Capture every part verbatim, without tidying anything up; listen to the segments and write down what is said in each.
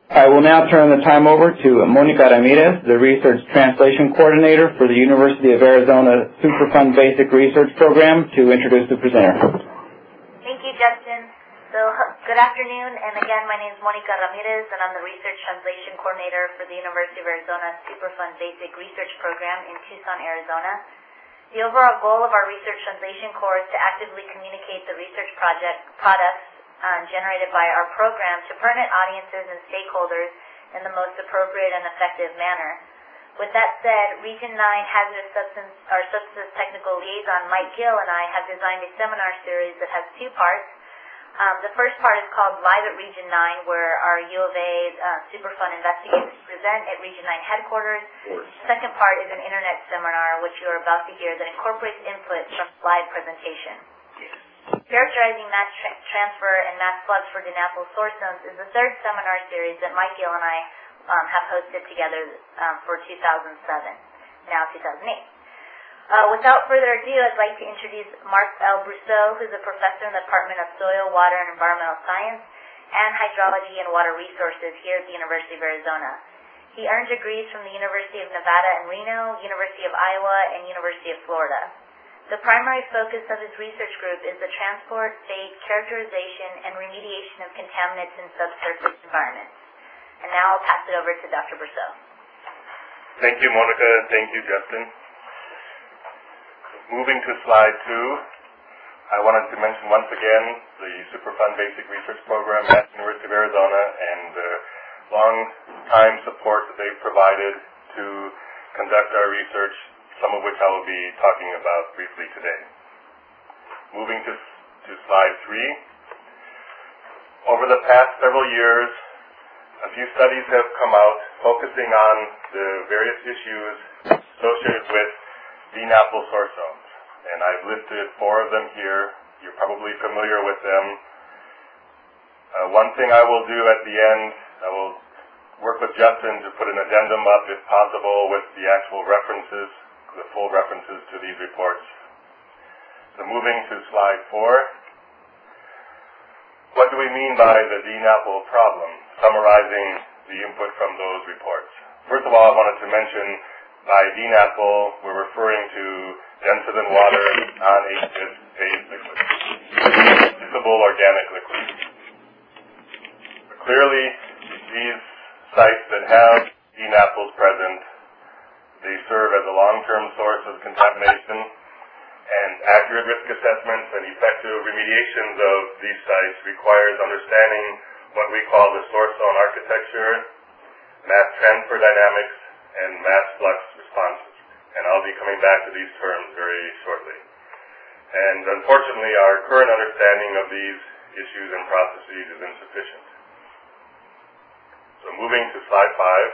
I will now turn the time over to Monica Ramirez, the Research Translation Coordinator for the University of Arizona Superfund Basic Research Program, to introduce the presenter. Thank you, Justin. So, good afternoon, and again, my name is Monica Ramirez, and I'm the Research Translation Coordinator for the University of Arizona Superfund Basic Research Program in Tucson, Arizona. The overall goal of our Research Translation Corps is to actively communicate the research project products uh, generated by our program to pertinent audiences and stakeholders in the most appropriate and effective manner. With that said, Region nine Hazardous Substance, our Substance Technical Liaison, Mike Gill, and I have designed a seminar series that has two parts. Um, the first part is called Live at Region nine, where our U of A uh, Superfund investigators present at Region nine headquarters. The second part is an internet seminar, which you are about to hear, that incorporates input from live presentation. Characterizing mass tra transfer and mass flux for D NAPL source zones is the third seminar series that Mike Gill and I um, have hosted together um, for two thousand seven, now two thousand eight. Uh, without further ado, I'd like to introduce Marc L. Brousseau, who's a professor in the Department of Soil, Water, and Environmental Science and Hydrology and Water Resources here at the University of Arizona. He earned degrees from the University of Nevada in Reno, University of Iowa, and University of Florida. The primary focus of his research group is the transport, fate, characterization, and remediation of contaminants in subsurface environments. And now I'll pass it over to Doctor Brousseau. Thank you, Monica, and thank you, Justin. Moving to slide two, I wanted to mention once again the Superfund Basic Research Program at the University of Arizona and the long time support that they've provided to conduct our research, some of which I will be talking about briefly today. Moving to, to slide three. Over the past several years, a few studies have come out focusing on the various issues associated with D NAPL source zones. And I've listed four of them here. You're probably familiar with them. Uh, one thing I will do at the end, I will work with Justin to put an addendum up, if possible, with the actual references, the full references to these reports. So moving to slide four. What do we mean by the D NAPL problem? Summarizing the input from those reports. First of all, I wanted to mention by D NAPL, we're referring to denser than water, non-aqueous phase liquids, miscible organic liquids. Clearly, these sites that have D NAPLs present, they serve as a long-term source of contamination, and accurate risk assessments and effective remediations of these sites requires understanding what we call the source zone architecture, mass transfer dynamics, and mass flux responses. And I'll be coming back to these terms very shortly. And unfortunately, our current understanding of these issues and processes is insufficient. So moving to slide five.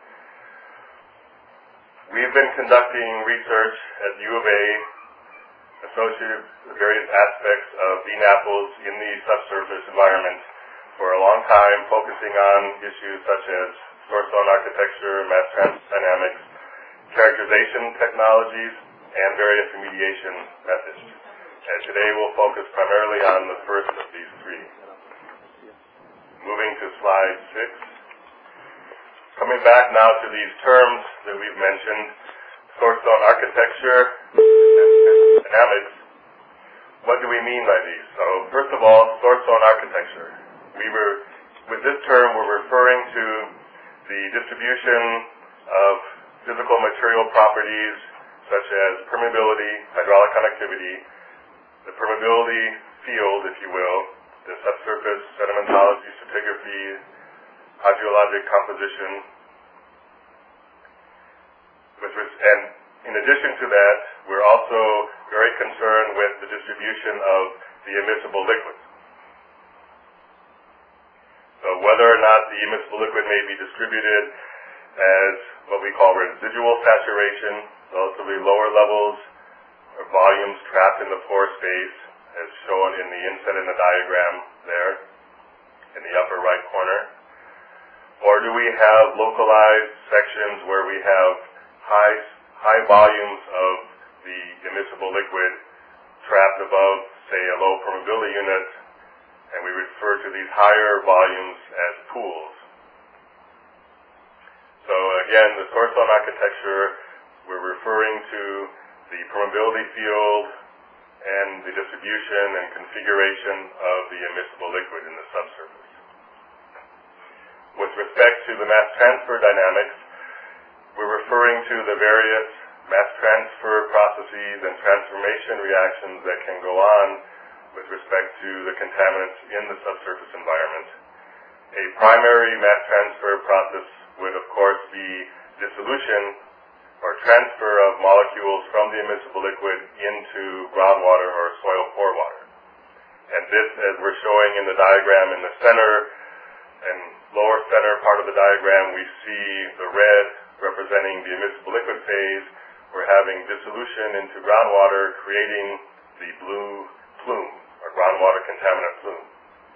We've been conducting research at U of A associated with various aspects of D NAPLs in the subsurface environment for a long time, focusing on issues such as source zone architecture, mass transfer dynamics, characterization technologies, and various remediation methods. And today we'll focus primarily on the first of these three. Moving to slide six. Coming back now to these terms that we've mentioned, source zone architecture and dynamics. What do we mean by these? So first of all, source zone architecture. We were, with this term, we're referring to the distribution of physical material properties such as permeability, hydraulic conductivity, the permeability field, if you will, the subsurface sedimentology, stratigraphy, hydrologic composition. With res- and in addition to that, we're also very concerned with the distribution of the immiscible liquids. So whether or not the immiscible liquid may be distributed as what we call residual saturation, relatively lower levels or volumes trapped in the pore space, as shown in the inset in the diagram there in the upper right corner. Or do we have localized sections where we have high, high volumes of the immiscible liquid trapped above, say, a low permeability unit, and we refer to these higher volumes as pools. again, the source zone architecture, we're referring to the permeability field and the distribution and configuration of the immiscible liquid in the subsurface. With respect to the mass transfer dynamics, we're referring to the various mass transfer processes and transformation reactions that can go on with respect to the contaminants in the subsurface environment. A primary mass transfer process would, of course, be dissolution or transfer of molecules from the immiscible liquid into groundwater or soil pore water. And this, as we're showing in the diagram in the center and lower center part of the diagram, we see the red representing the immiscible liquid phase. We're having dissolution into groundwater, creating the blue plume, or groundwater contaminant plume.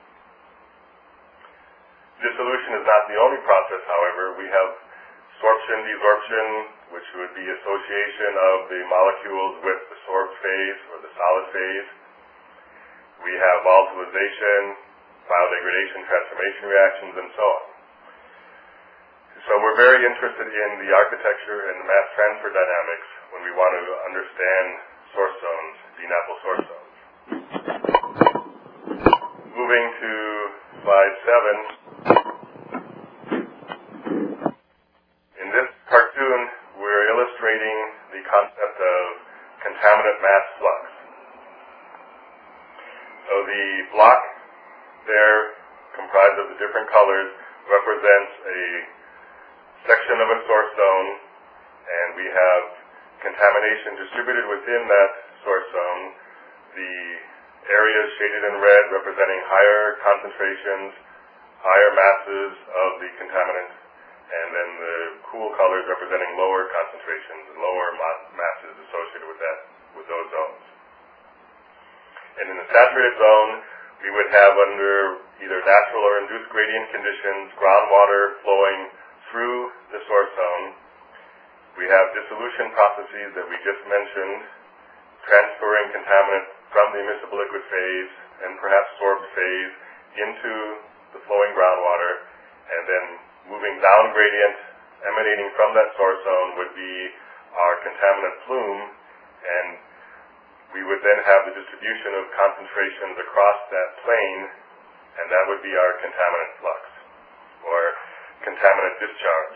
Dissolution is not the only process, however. We have sorption, desorption, which would be association of the molecules with the sorbed phase or the solid phase. We have volatilization, biodegradation, transformation reactions, and so on. So we're very interested in the architecture and the mass transfer dynamics when we want to understand source zones, D NAPL source zones. Moving to slide seven. In this cartoon, we're illustrating the concept of contaminant mass flux. So the block there, comprised of the different colors, represents a section of a source zone, and we have contamination distributed within that source zone. The areas shaded in red representing higher concentrations, higher masses of the contaminant, and then the cool colors representing lower concentrations and lower ma- masses associated with that, with those zones. And in the saturated zone, we would have, under either natural or induced gradient conditions, groundwater flowing through the source zone. We have dissolution processes that we just mentioned, transferring contaminant from the immiscible liquid phase and perhaps sorbed phase into the flowing groundwater, and then moving down gradient, emanating from that source zone would be our contaminant plume, and we would then have the distribution of concentrations across that plane, and that would be our contaminant flux, or contaminant discharge.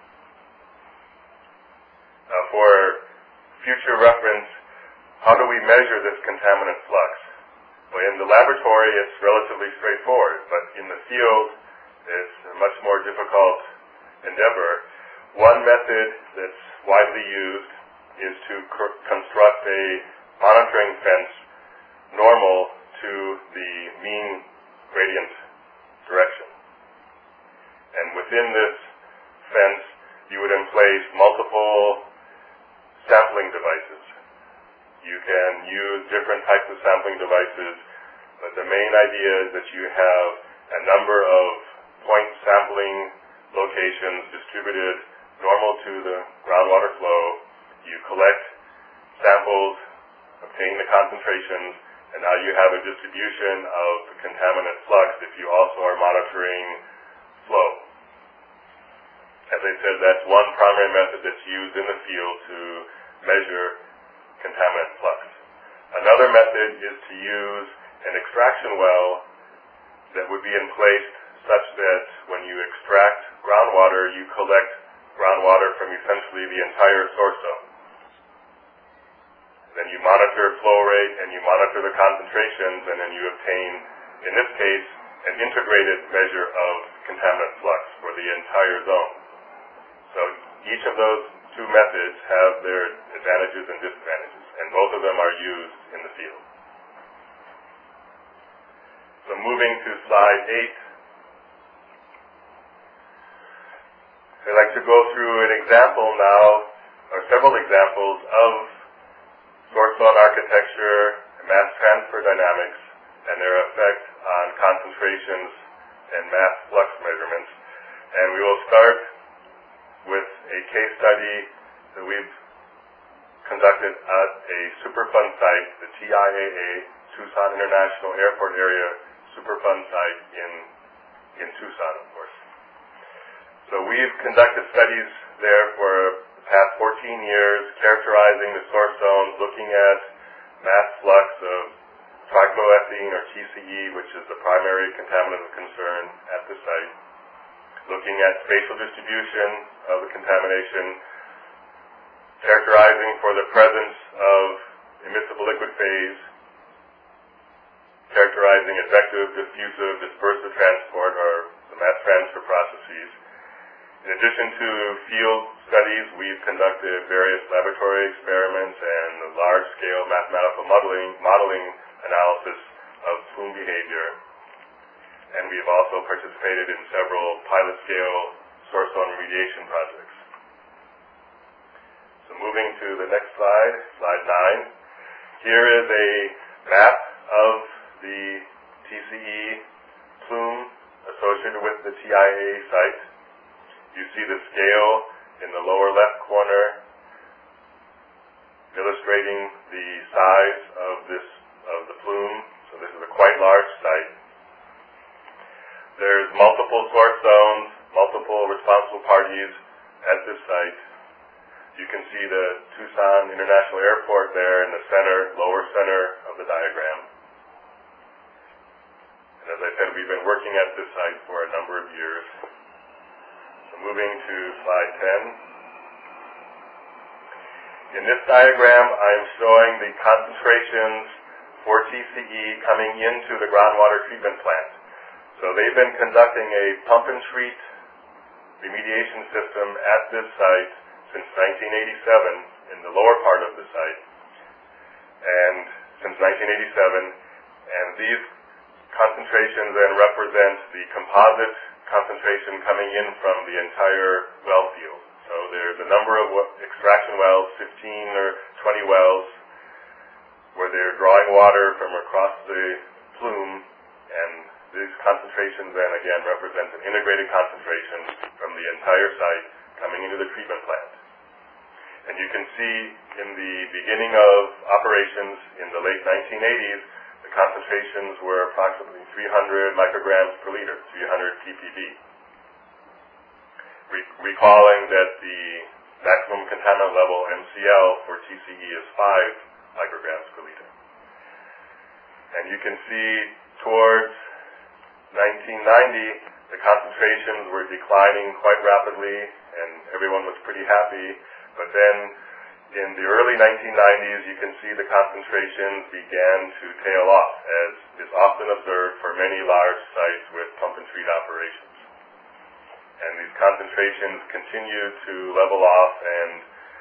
Now, for future reference, how do we measure this contaminant flux? Well, in the laboratory, it's relatively straightforward, but in the field, it's a much more difficult endeavor. One method that's widely used is to cr- construct a monitoring fence normal to the mean gradient direction. And within this fence, you would emplace multiple sampling devices. You can use different types of sampling devices, but the main idea is that you have a number of point sampling locations distributed normal to the groundwater flow. You collect samples, obtain the concentrations, and now you have a distribution of the contaminant flux if you also are monitoring flow. As I said, that's one primary method that's used in the field to measure contaminant flux. Another method is to use an extraction well that would be in place such that when you extract groundwater, you collect groundwater from essentially the entire source zone. Then you monitor flow rate and you monitor the concentrations, and then you obtain, in this case, an integrated measure of contaminant flux for the entire zone. So each of those two methods have their advantages and disadvantages, and both of them are used in the field. So moving to slide eight, I'd like to go through an example now, or several examples of source zone architecture and mass transfer dynamics and their effect on concentrations and mass flux measurements. And we will start with a case study that we've conducted at a Superfund site, the T I A A, Tucson International Airport Area Superfund site in, in Tucson, of course. So we've conducted studies there for the past fourteen years, characterizing the source zones, looking at mass flux of trichloroethylene or T C E, which is the primary contaminant of concern at the site, looking at spatial distribution of the contamination, characterizing for the presence of immiscible liquid phase, characterizing effective, diffusive, dispersive transport, or the mass transfer processes. In addition to field studies, we've conducted various laboratory experiments and large-scale mathematical modeling, modeling analysis of plume behavior. And we've also participated in several pilot-scale source zone remediation projects. So moving to the next slide, slide nine. Here is a map of the T C E plume associated with the T I A site. You see the scale in the lower left corner illustrating the size of this of the plume. So this is a quite large site. There's multiple source zones, multiple responsible parties at this site. You can see the Tucson International Airport there in the center, lower center of the diagram. And as I said, we've been working at this site for a number of years. So moving to slide ten. In this diagram, I am showing the concentrations for T C E coming into the groundwater treatment plant. So they've been conducting a pump and treat remediation system at this site since nineteen eighty-seven in the lower part of the site, and since nineteen eighty-seven, and these concentrations then represent the composite concentration coming in from the entire well field. So there's a number of extraction wells, fifteen or twenty wells, where they're drawing water from across the plume, and these concentrations then again represent an integrated concentration from the entire site coming into the treatment plant. And you can see in the beginning of operations in the late nineteen eighties, the concentrations were approximately three hundred micrograms per liter, three hundred P P B. Re- recalling that the maximum contaminant level, M C L, for T C E is five micrograms per liter. And you can see towards nineteen ninety, the concentrations were declining quite rapidly, and everyone was pretty happy. But then in the early nineteen nineties, you can see the concentrations began to tail off, as is often observed for many large sites with pump and treat operations. And these concentrations continued to level off and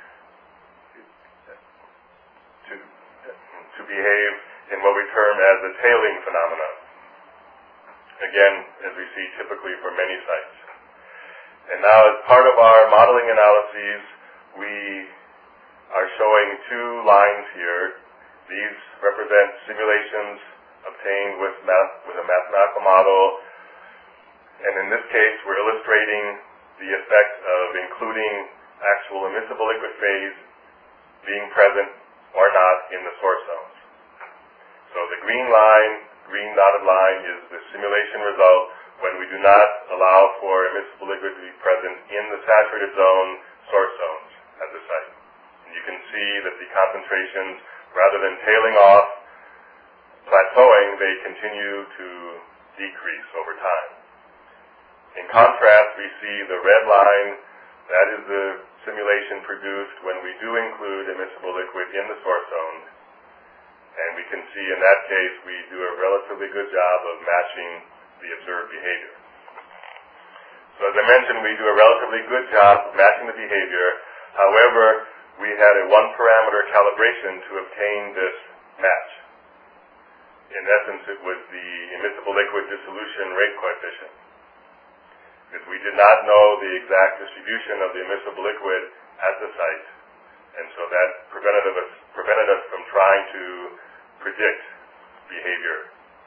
to, to behave in what we term as a tailing phenomenon. Again, as we see typically for many sites. And now, as part of our modeling analyses, we are showing two lines here. These represent simulations obtained with, math, with a mathematical model. And in this case, we're illustrating the effect of including actual immiscible liquid phase being present or not in the source zones. So the green line, green dotted line, is the simulation result when we do not allow for immiscible liquid to be present in the saturated zone source zones at the site. And you can see that the concentrations, rather than tailing off, plateauing, they continue to decrease over time. In contrast, we see the red line, that is the simulation produced when we do include immiscible liquid in the source zone. And we can see in that case we do a relatively good job of matching the observed behavior. So as I mentioned, we do a relatively good job of matching the behavior. However, we had a one-parameter calibration to obtain this match. In essence, it was the immiscible liquid dissolution rate coefficient. Because we did not know the exact distribution of the immiscible liquid at the site. And so that prevented us, prevented us from trying to predict behavior.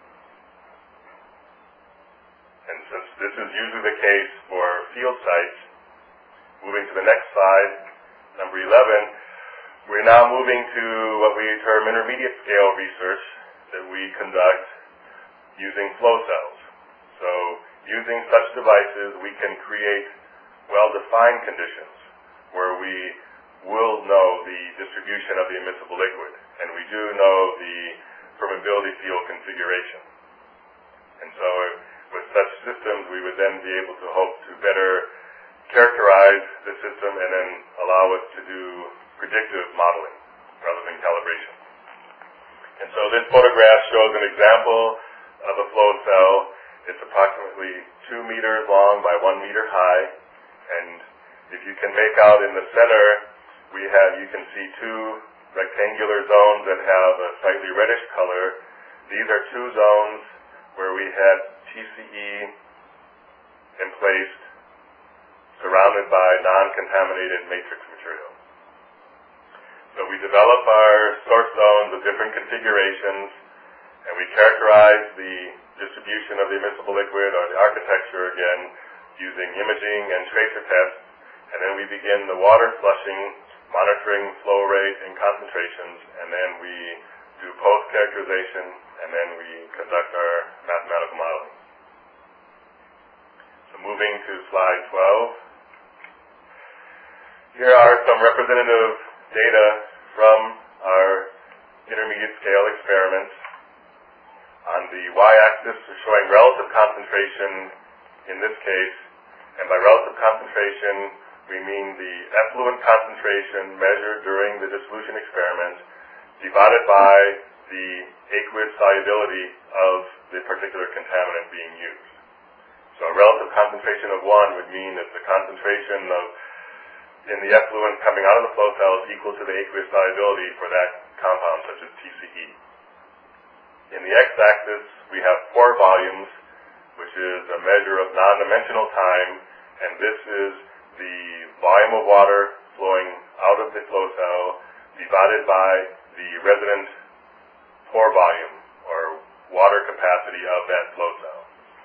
And since this is usually the case for field sites, moving to the next slide, number eleven, we're now moving to what we term intermediate scale research that we conduct using flow cells. So using such devices, we can create well-defined conditions where we will know the distribution of the immiscible liquid, and we do know the permeability field configuration. And so with such systems, we would then be able to hope to better characterize the system and then allow us to do predictive modeling rather than calibration. And so this photograph shows an example of a flow cell. It's approximately two meters long by one meter high, and if you can make out in the center, we have, you can see two rectangular zones that have a slightly reddish color. These are two zones where we had T C E emplaced, surrounded by non-contaminated matrix material. So we develop our source zones with different configurations, and we characterize the distribution of the immiscible liquid or the architecture again using imaging and tracer tests, and then we begin the water flushing, monitoring flow rate and concentrations, and then we do post-characterization, and then we conduct our mathematical modeling. So moving to slide twelve. Here are some representative data from our intermediate scale experiments. On the y-axis, we're showing relative concentration in this case, and by relative concentration, we mean the effluent concentration measured during the dissolution experiment divided by the aqueous solubility of the particular contaminant being used. So a relative concentration of one would mean that the concentration of in the effluent coming out of the flow cell is equal to the aqueous solubility for that compound, such as T C E. In the x-axis, we have pore volumes, which is a measure of non-dimensional time, and this is the volume of water flowing out of the flow cell divided by the resident pore volume, or water capacity of that flow cell.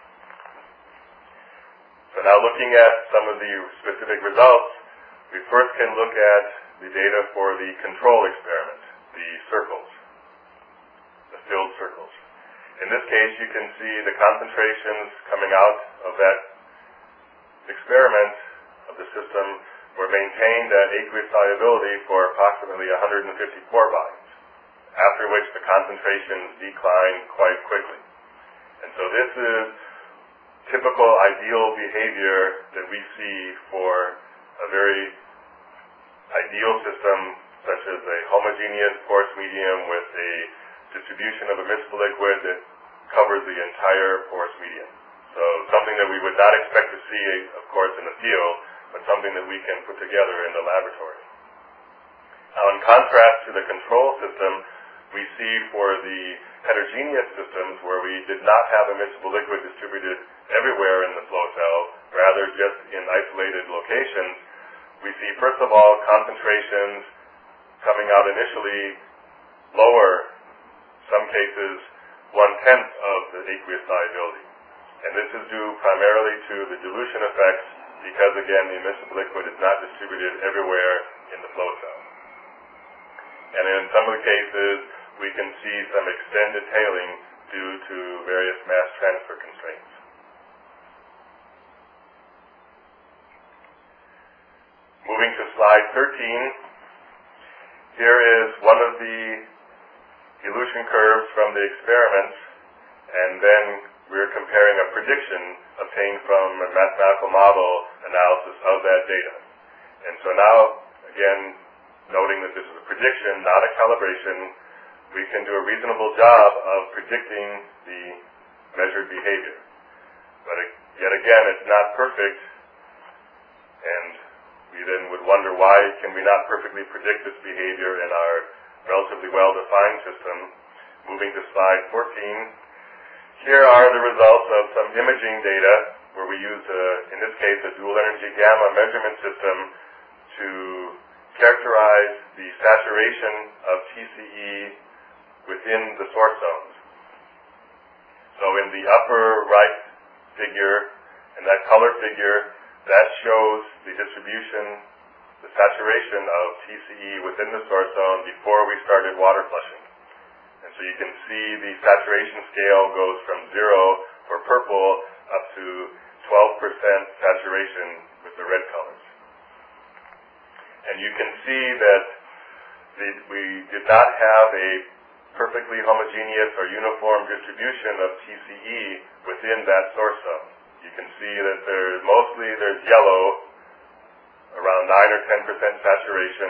So now looking at some of the specific results, we first can look at the data for the control experiment, the circles, the filled circles. In this case, you can see the concentrations coming out of that experiment of the system were maintained at aqueous solubility for approximately one hundred fifty pore volumes, after which the concentrations decline quite quickly. And so this is typical ideal behavior that we see for a very ideal system, such as a homogeneous porous medium with a distribution of immiscible liquid that covers the entire porous medium. So something that we would not expect to see, of course, in the field, but something that we can put together in the laboratory. Now, in contrast to the control system, we see for the heterogeneous systems where we did not have immiscible liquid distributed everywhere in the flow cell, rather just in isolated locations, we see, first of all, concentrations coming out initially lower, some cases one-tenth of the aqueous solubility. And this is due primarily to the dilution effects because, again, the immiscible liquid is not distributed everywhere in the flow cell. And in some of the cases, we can see some extended tailing due to various mass transfer constraints. Moving to slide thirteen, here is one of the elution curves from the experiments, and then we're comparing a prediction obtained from a mathematical model analysis of that data. And so now, again, noting that this is a prediction, not a calibration, we can do a reasonable job of predicting the measured behavior. But yet again, it's not perfect, and we then would wonder why can we not perfectly predict this behavior in our relatively well-defined system. Moving to slide fourteen. Here are the results of some imaging data where we use, a, in this case, a dual-energy gamma measurement system to characterize the saturation of T C E within the source zones. So in the upper right figure, in that color figure, that shows the distribution, the saturation of T C E within the source zone before we started water flushing. And so you can see the saturation scale goes from zero for purple up to twelve percent saturation with the red colors. And you can see that the, we did not have a perfectly homogeneous or uniform distribution of T C E within that source zone. You can see that there mostly there's yellow, around nine or ten percent saturation,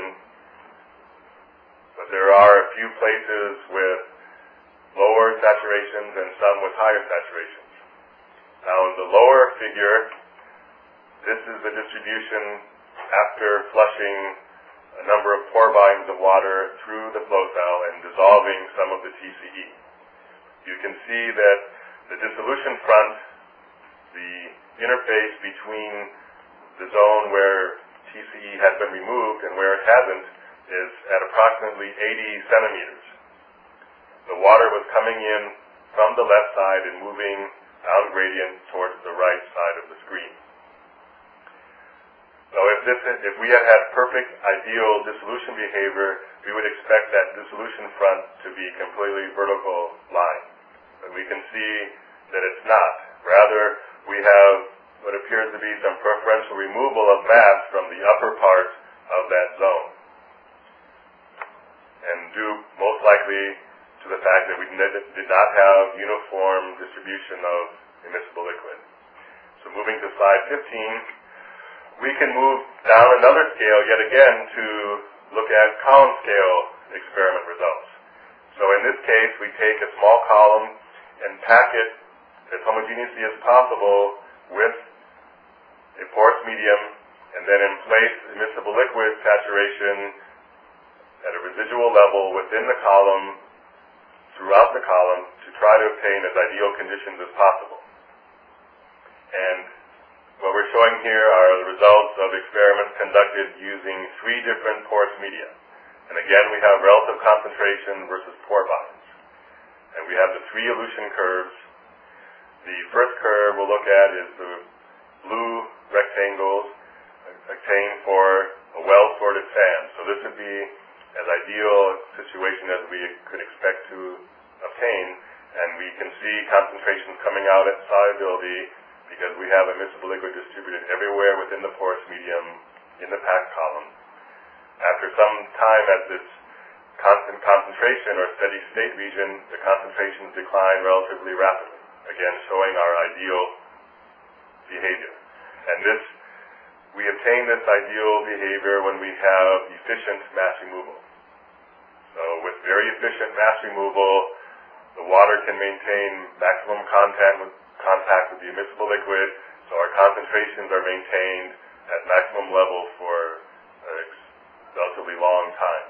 but there are a few places with lower saturations and some with higher saturations. Now in the lower figure, this is the distribution after flushing a number of pore volumes of water through the flow cell and dissolving some of the T C E. You can see that the dissolution front, the interface between the zone where T C E has been removed and where it hasn't, is at approximately eighty centimeters. The water was coming in from the left side and moving down gradient towards the right side of the screen. So if, this, if we had had perfect ideal dissolution behavior, we would expect that dissolution front to be completely vertical line. But we can see that it's not. Rather, we have what appears to be some preferential removal of mass from the upper part of that zone, and due most likely to the fact that we did not have uniform distribution of immiscible liquid. So moving to slide fifteen, we can move down another scale yet again to look at column scale experiment results. So in this case, we take a small column and pack it as homogeneously as possible with a porous medium, and then in place immiscible liquid saturation at a residual level within the column, throughout the column, to try to obtain as ideal conditions as possible. And what we're showing here are the results of experiments conducted using three different porous media. And again, we have relative concentration versus pore volumes. And we have the three elution curves. The first curve we'll look at is the blue rectangles obtained for a well-sorted sand. So this would be as ideal a situation as we could expect to obtain. And we can see concentrations coming out at solubility because we have immiscible liquid distributed everywhere within the porous medium in the packed column. After some time at this constant concentration or steady state region, the concentrations decline relatively rapidly, again showing our ideal behavior. And this, we obtain this ideal behavior when we have efficient mass removal. So with very efficient mass removal, the water can maintain maximum contact with, contact with the immiscible liquid, so our concentrations are maintained at maximum level for a relatively long time.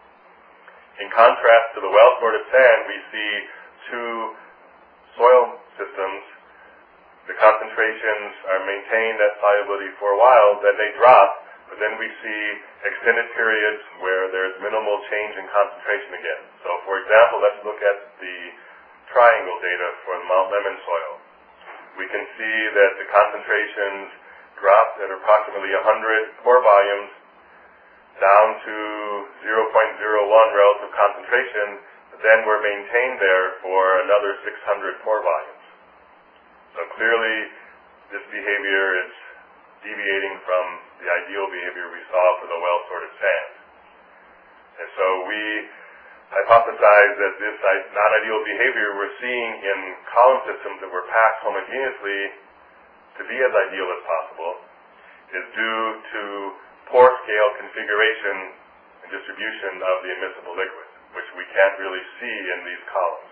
In contrast to the well-sorted sand, we see two soil systems. The concentrations are maintained at solubility for a while, then they drop, but then we see extended periods where there's minimal change in concentration again. So for example, let's look at the triangle data for the Mount Lemmon soil. We can see that the concentrations dropped at approximately one hundred pore volumes down to zero point zero one relative concentration, but then were maintained there for another six hundred pore volumes. So clearly, this behavior is deviating from the ideal behavior we saw for the well-sorted sand. And so we hypothesize that this non-ideal behavior we're seeing in column systems that were packed homogeneously to be as ideal as possible is due to pore scale configuration and distribution of the immiscible liquid, which we can't really see in these columns.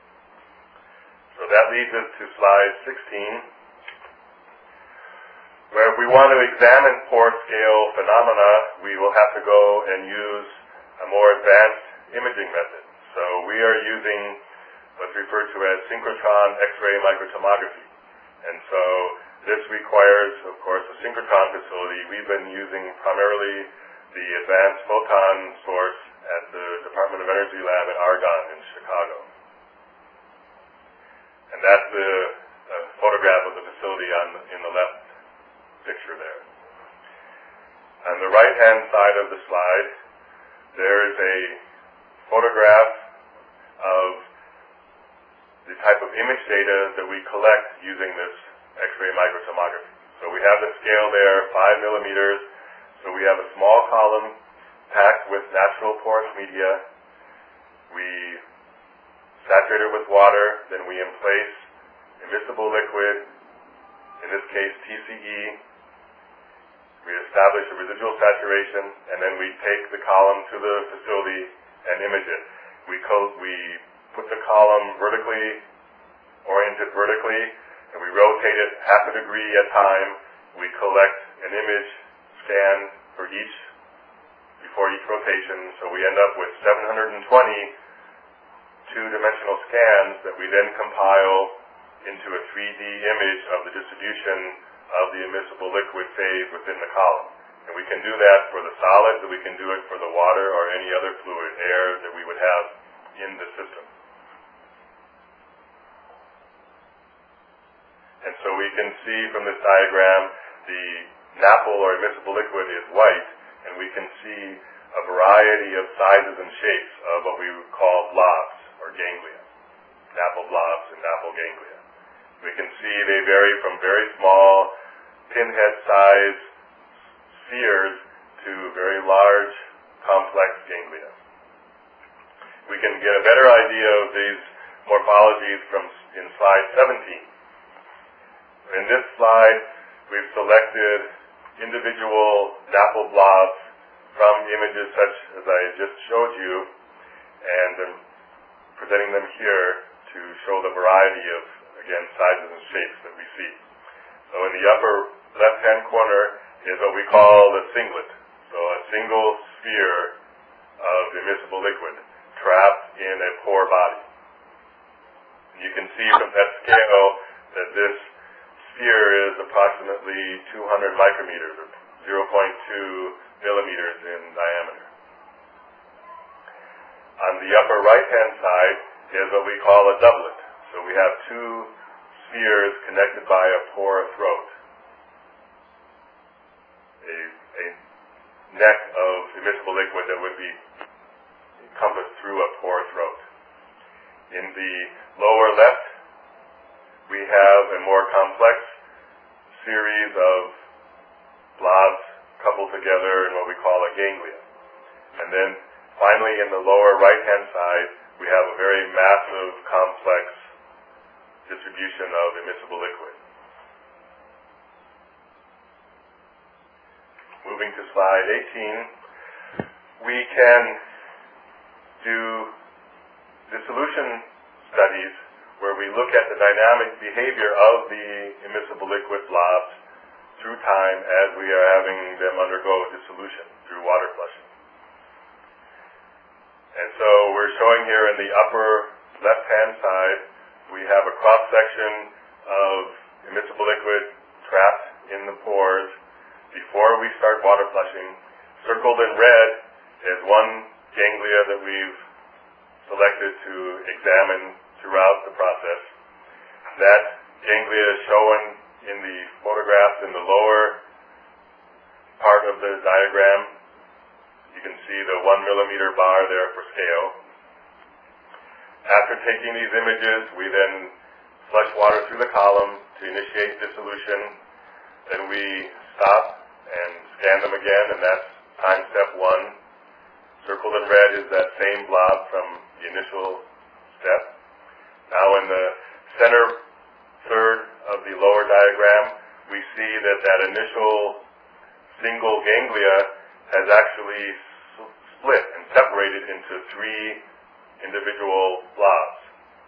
So that leads us to slide sixteen, where if we want to examine pore scale phenomena, we will have to go and use a more advanced imaging method. So we are using what's referred to as synchrotron X-ray microtomography. And so this requires, of course, a synchrotron facility. We've been using primarily the Advanced Photon Source at the Department of Energy Lab at Argonne in Chicago. And that's the uh, photograph of the facility on, in the left picture there. On the right-hand side of the slide, there is a photograph of the type of image data that we collect using this X-ray microtomography. So we have the scale there, five millimeters. So we have a small column packed with natural porous media. We saturate it with water, then we emplace immiscible liquid, in this case T C E. We establish a residual saturation, and then we take the column to the facility and image it. We, co- we put the column vertically, oriented vertically, and we rotate it half a degree at a time. We collect an image scan for each, before each rotation, so we end up with seven hundred twenty two-dimensional scans that we then compile into a three D image of the distribution of the immiscible liquid phase within the column. And we can do that for the solids, and we can do it for the water or any other fluid, air, that we would have in the system. And so we can see from this diagram the napple or immiscible liquid is white, and we can see a variety of sizes and shapes of what we would call blobs or ganglia, napple blobs and napple ganglia. We can see they vary from very small pinhead-sized spheres to very large, complex ganglia. We can get a better idea of these morphologies from in slide seventeen. In this slide, we've selected individual napple blobs from images such as I just showed you, and I'm presenting them here to show the variety of, again, sizes and shapes that we see. So in the upper left-hand corner is what we call the singlet, so a single sphere of immiscible liquid trapped in a pore body. You can see from that scale that this sphere is approximately two hundred micrometers, or zero point two millimeters in diameter. On the upper right-hand side is what we call a doublet. So we have two spheres connected by a pore throat, a, a neck of immiscible liquid that would be encompassed through a pore throat. In the lower left, we have a more complex series of blobs coupled together in what we call a ganglia. And then finally in the lower right-hand side, we have a very massive, complex distribution of immiscible liquid. Moving to slide eighteen, we can do dissolution studies where we look at the dynamic behavior of the immiscible liquid blobs through time as we are having them undergo dissolution through water flushing. And so we're showing here in the upper left-hand side, we have a cross-section of immiscible liquid trapped in the pores before we start water flushing. Circled in red is one ganglia that we've selected to examine throughout the process. That ganglia is shown in the photographs in the lower part of the diagram. You can see the one millimeter bar there for scale. After taking these images, we then flush water through the column to initiate dissolution. Then we stop and scan them again, and that's time step one. Circled in red is that same blob from the initial step. Now in the center third of the lower diagram, we see that that initial single ganglia has actually split and separated into three individual blobs.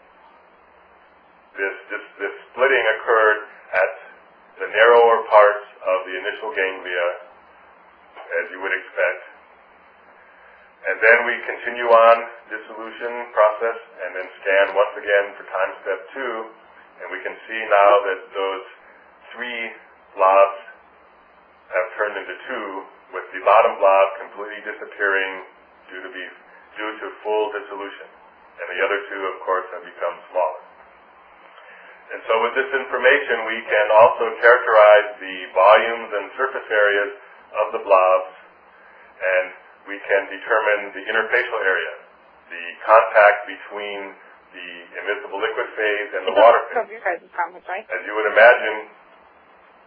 This, this, this splitting occurred at the narrower parts of the initial ganglia, as you would expect. And then we continue on dissolution process and then scan once again for time step two, and we can see now that those three blobs have turned into two, with the bottom blob completely disappearing due to be due to full dissolution, and the other two, of course, have become smaller. And so with this information, we can also characterize the volumes and surface areas of the blobs, and we can determine the interfacial area, the contact between the immiscible liquid phase and the water phase. Your guys' comments, right? As you would imagine,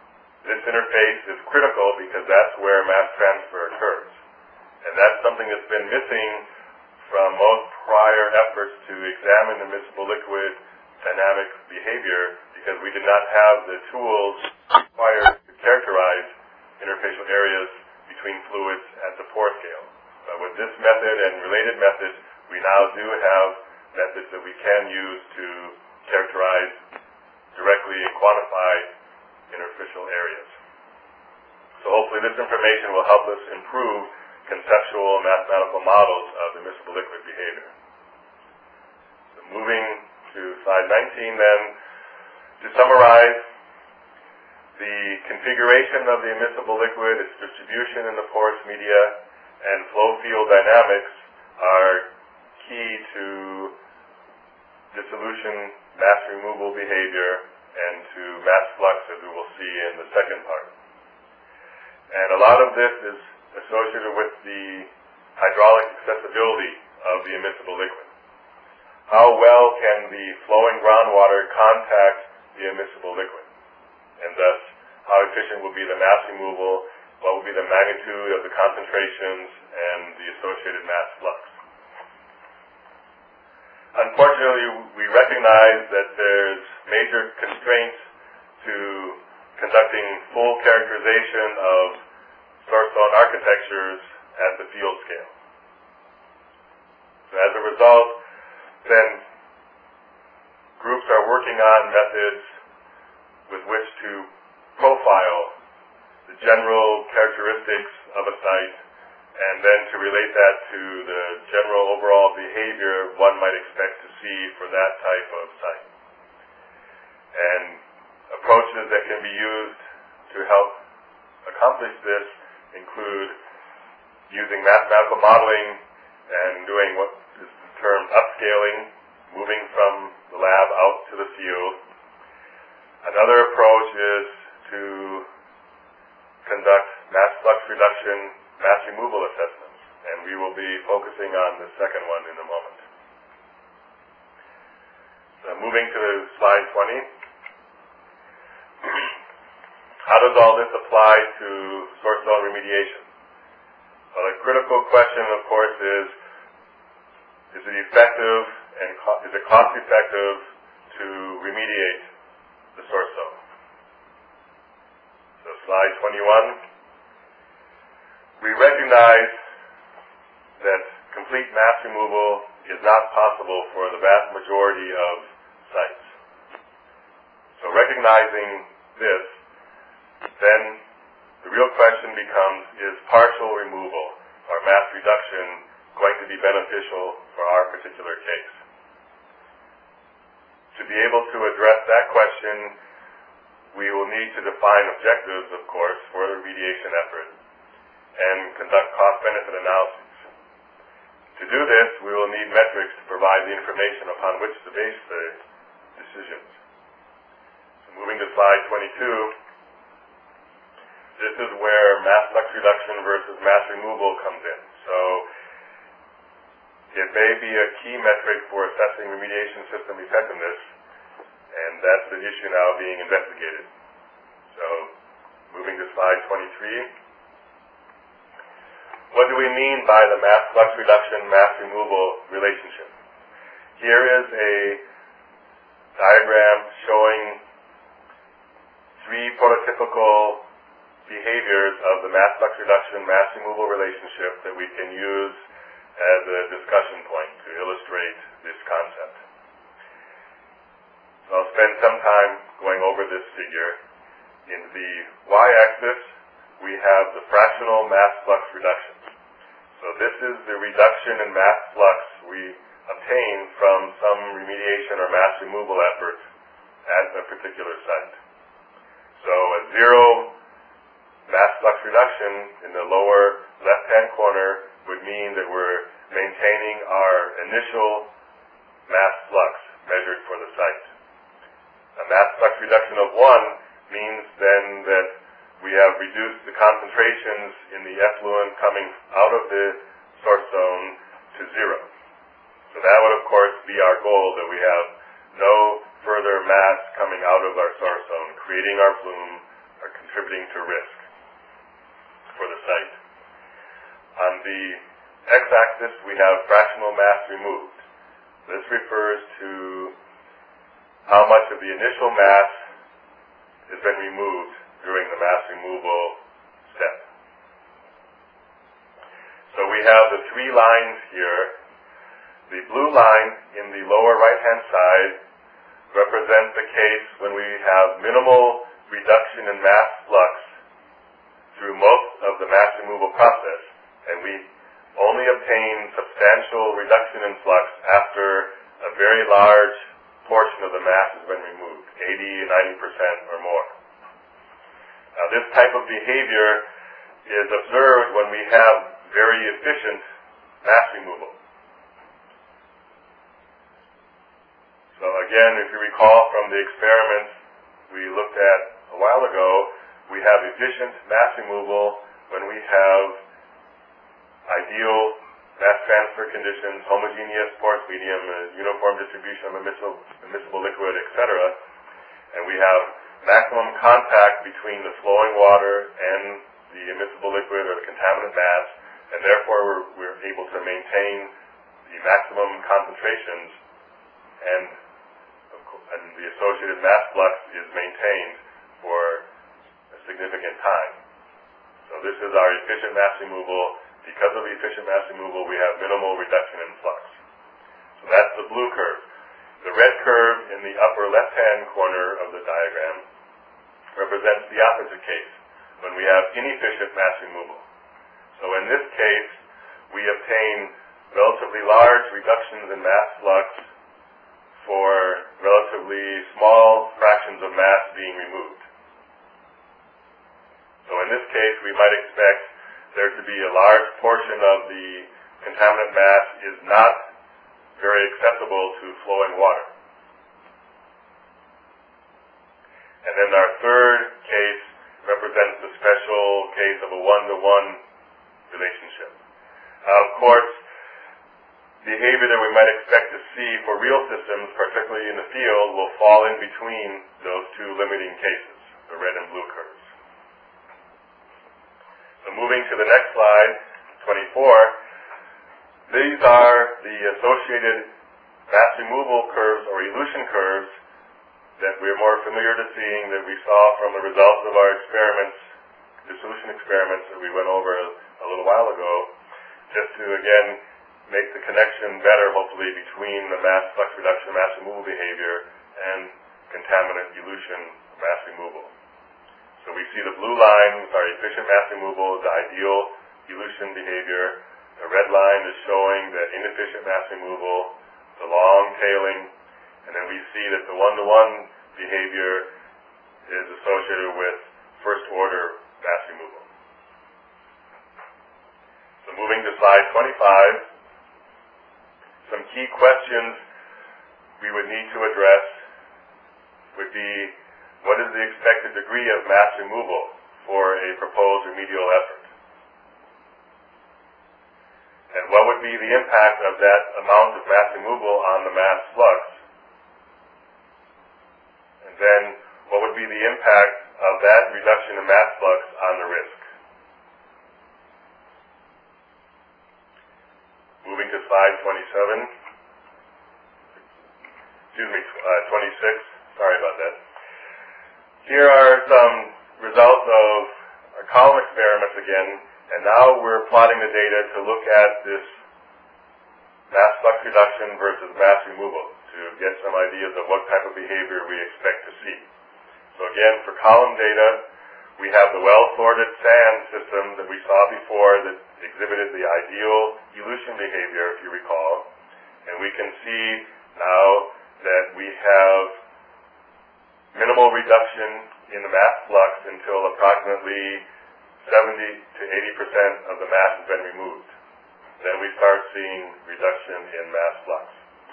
This interface is critical because that's where mass transfer occurs. And that's something that's been missing from most prior efforts to examine the miscible liquid dynamic behavior, because we did not have the tools required to characterize interfacial areas between fluids at the pore scale. But with this method and related methods, we now do have methods that we can use to characterize directly and quantify interfacial areas. So hopefully this information will help us improve conceptual and mathematical models of the immiscible liquid behavior. So moving to slide nineteen then, to summarize, the configuration of the immiscible liquid, its distribution in the porous media, and flow field dynamics are key to dissolution, mass removal behavior, and to mass flux, as we will see in the second part. And a lot of this is associated with the hydraulic accessibility of the immiscible liquid. How well can the flowing groundwater contact the immiscible liquid? And thus, how efficient will be the mass removal, what will be the magnitude of the concentrations, and the associated mass flux. Unfortunately, we recognize that there's major constraints to conducting full characterization of source zone architectures at the field scale. So as a result, then groups are working on methods with which to profile the general characteristics of a site, and then to relate that to the general overall behavior one might expect to see for that type of site. And approaches that can be used to help accomplish this include using mathematical modeling and doing what is termed upscaling, moving from the lab out to the field. Another approach is to conduct mass flux reduction, mass removal assessments, and we will be focusing on the second one in a moment. So moving to slide twenty. How does all this apply to source zone remediation? Well, a critical question, of course, is, is it effective and co- is it cost effective to remediate the source zone? So slide twenty-one. We recognize that complete mass removal is not possible for the vast majority of sites. So recognizing this, then the real question becomes, is partial removal or mass reduction going to be beneficial for our particular case? To be able to address that question, we will need to define objectives, of course, for the remediation effort and conduct cost-benefit analyses. To do this, we will need metrics to provide the information upon which to base the decisions. So moving to slide twenty-two, this is where mass flux reduction versus mass removal comes in. So it may be a key metric for assessing remediation system effectiveness, and that's the issue now being investigated. So moving to slide twenty-three. What do we mean by the mass flux reduction, mass removal relationship? Here is a diagram showing three prototypical behaviors of the mass flux reduction, mass removal relationship that we can use as a discussion point to illustrate this concept. So I'll spend some time going over this figure. In the y-axis, we have the fractional mass flux reduction. So this is the reduction in mass flux we obtain from some remediation or mass removal effort at a particular site. So a zero mass flux reduction in the lower left-hand corner would mean that we're maintaining our initial mass flux measured for the site. A mass flux reduction of one means then that we have reduced the concentrations in the effluent coming out of the source zone to zero. So that would, of course, be our goal, that we have no further mass coming out of our source zone, creating our plume or contributing to risk for the site. On the x-axis, we have fractional mass removed. This refers to how much of the initial mass has been removed during the mass removal step. So we have the three lines here. The blue line in the lower right-hand side represents the case when we have minimal reduction in mass flux through most of the mass removal process, and we only obtain substantial reduction in flux after a very large portion of the mass has been removed, eighty to ninety percent or more. Now, this type of behavior is observed when we have very efficient mass removal. So again, if you recall from the experiments we looked at a while ago, we have efficient mass removal when we have ideal mass transfer conditions, homogeneous porous medium, uniform distribution of immiscible, immiscible liquid, et cetera. And we have maximum contact between the flowing water and the immiscible liquid or the contaminant mass, and therefore we're, we're able to maintain the maximum concentrations, and, and the associated mass flux is maintained for a significant time. So this is our efficient mass removal. Because of efficient mass removal, we have minimal reduction in flux. So that's the blue curve. The red curve in the upper left-hand corner of the diagram represents the opposite case, when we have inefficient mass removal. So in this case, we obtain relatively large reductions in mass flux for relatively small fractions of mass being removed. So in this case, we might expect there to be a large portion of the contaminant mass is not very acceptable to flowing water. And then our third case represents the special case of a one-to-one relationship. Uh, of course, behavior that we might expect to see for real systems, particularly in the field, will fall in between those two limiting cases, the red and blue curves. So moving to the next slide, twenty-four, these are the associated mass removal curves or elution curves that we're more familiar to seeing that we saw from the results of our experiments, dissolution experiments that we went over a, a little while ago, just to again make the connection better, hopefully, between the mass flux reduction, mass removal behavior, and contaminant elution, mass removal. So we see the blue line with our efficient mass removal, the ideal elution behavior. The red line is showing the inefficient mass removal, the long tailing, and then we see that the one-to-one behavior is associated with first-order mass removal. So moving to slide twenty-five, some key questions we would need to address would be, what is the expected degree of mass removal for a proposed remedial effort? And what would be the impact of that amount of mass removal on the mass flux? And then what would be the impact of that reduction in mass flux on the risk? Moving to slide twenty-seven. Excuse me, uh, twenty-six. Sorry about that. Here are some results of our column experiments again, and now we're plotting the data to look at this mass flux reduction versus mass removal to get some ideas of what type of behavior we expect to see. So again, for column data, we have the well-sorted sand system that we saw before that exhibited the ideal elution behavior, if you recall, and we can see now that we have minimal reduction in the mass flux until approximately seventy to eighty percent of the mass has been removed. Then we start seeing reduction in mass flux.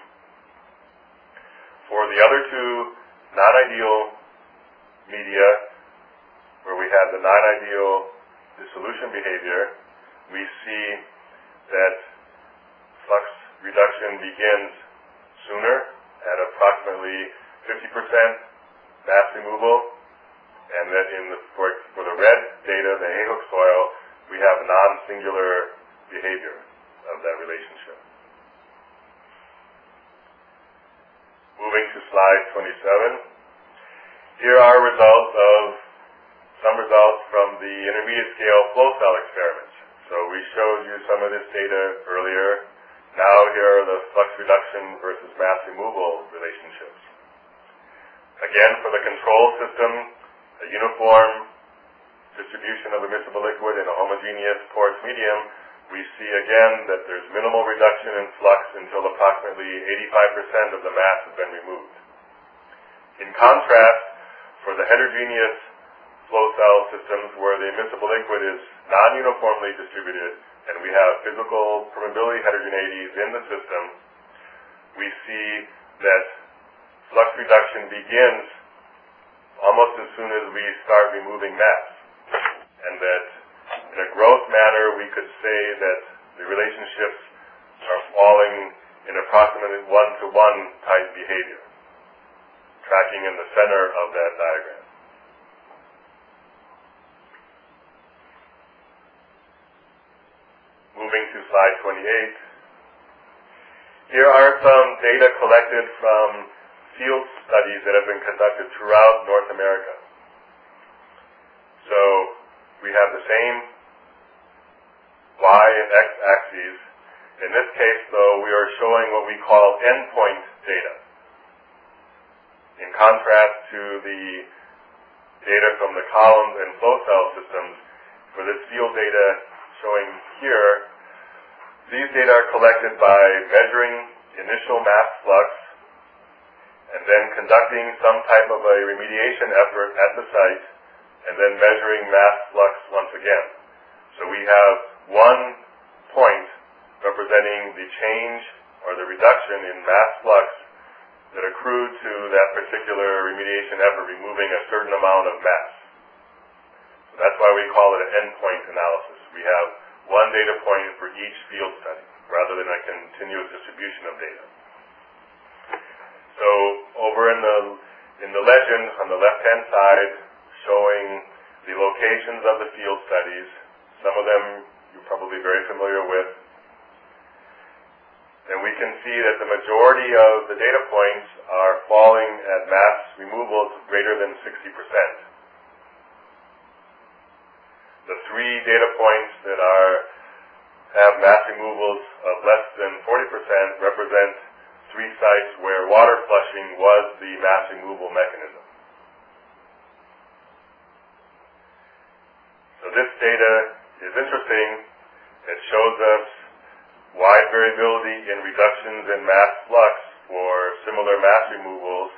For the other two non-ideal media, where we have the non-ideal dissolution behavior, we see that flux reduction begins sooner at approximately fifty percent mass removal, and that in the, for, for the red data, the Hayhook soil, we have non-singular behavior of that relationship. Moving to slide twenty-seven. Here are results of some results from the intermediate scale flow cell experiments. So we showed you some of this data earlier. Now here are the flux reduction versus mass removal relationships. Again, for the control system, a uniform distribution of immiscible liquid in a homogeneous porous medium, we see again that there's minimal reduction in flux until approximately eighty-five percent of the mass has been removed. In contrast, for the heterogeneous flow cell systems where the immiscible liquid is non-uniformly distributed and we have physical permeability heterogeneities in the system, we see that flux reduction begins almost as soon as we start removing mass, and that in a growth manner we could say that the relationships are falling in approximately one-to-one type behavior, tracking in the center of that diagram. Moving to slide twenty-eight. Here are some data collected from field studies that have been conducted throughout North America. So we have the same y and x axes. In this case, though, we are showing what we call endpoint data. In contrast to the data from the columns and flow cell systems, for this field data showing here, these data are collected by measuring initial mass flux and then conducting some type of a remediation effort at the site and then measuring mass flux once again. So we have one point representing the change or the reduction in mass flux that accrued to that particular remediation effort, removing a certain amount of mass. So that's why we call it an endpoint analysis. We have one data point for each field study, rather than a continuous distribution of data. So over in the in the legend on the left-hand side, showing the locations of the field studies. Some of them you're probably very familiar with. And we can see that the majority of the data points are falling at mass removals greater than sixty percent. The three data points that are have mass removals of less than forty percent represent three sites where water flushing was the mass removal mechanism. So this data is interesting. It shows us wide variability in reductions in mass flux for similar mass removals.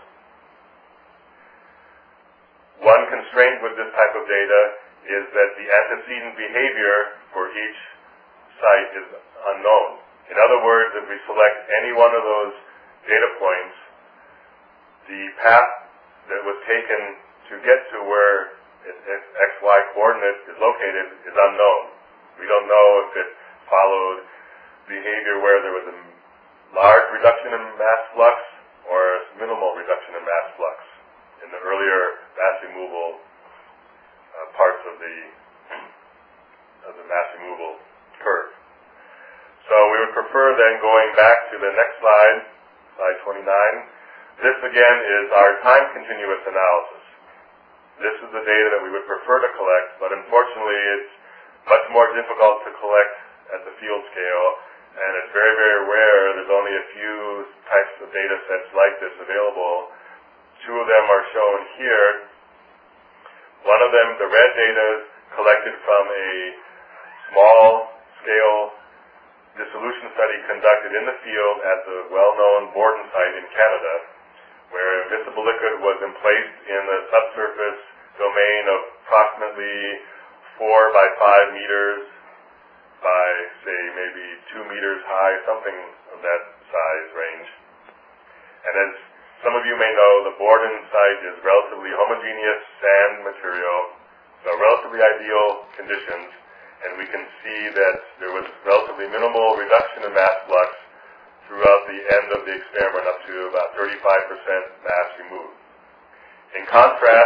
One constraint with this type of data is that the antecedent behavior for each site is unknown. In other words, if we select any one of those data points, the path that was taken to get to where its X Y coordinate is located is unknown. We don't know if it followed behavior where there was a large reduction in mass flux or a minimal reduction in mass flux in the earlier mass removal uh, parts of the of the mass removal curve. So we would prefer then going back to the next slide, slide twenty-nine. This again is our time continuous analysis. This is the data that we would prefer to collect, but unfortunately it's much more difficult to collect at the field scale, and it's very, very rare. There's only a few types of data sets like this available. Two of them are shown here. One of them, the red data, collected from a small scale dissolution study conducted in the field at the well-known Borden site in Canada, where immiscible liquid was emplaced in the subsurface domain of approximately four by five meters by, say, maybe two meters high, something of that size range. And as some of you may know, the Borden site is relatively homogeneous sand material, so relatively ideal conditions, and we can see that there was relatively minimal reduction in mass flux throughout the end of the experiment, up to about thirty-five percent mass removed. In contrast,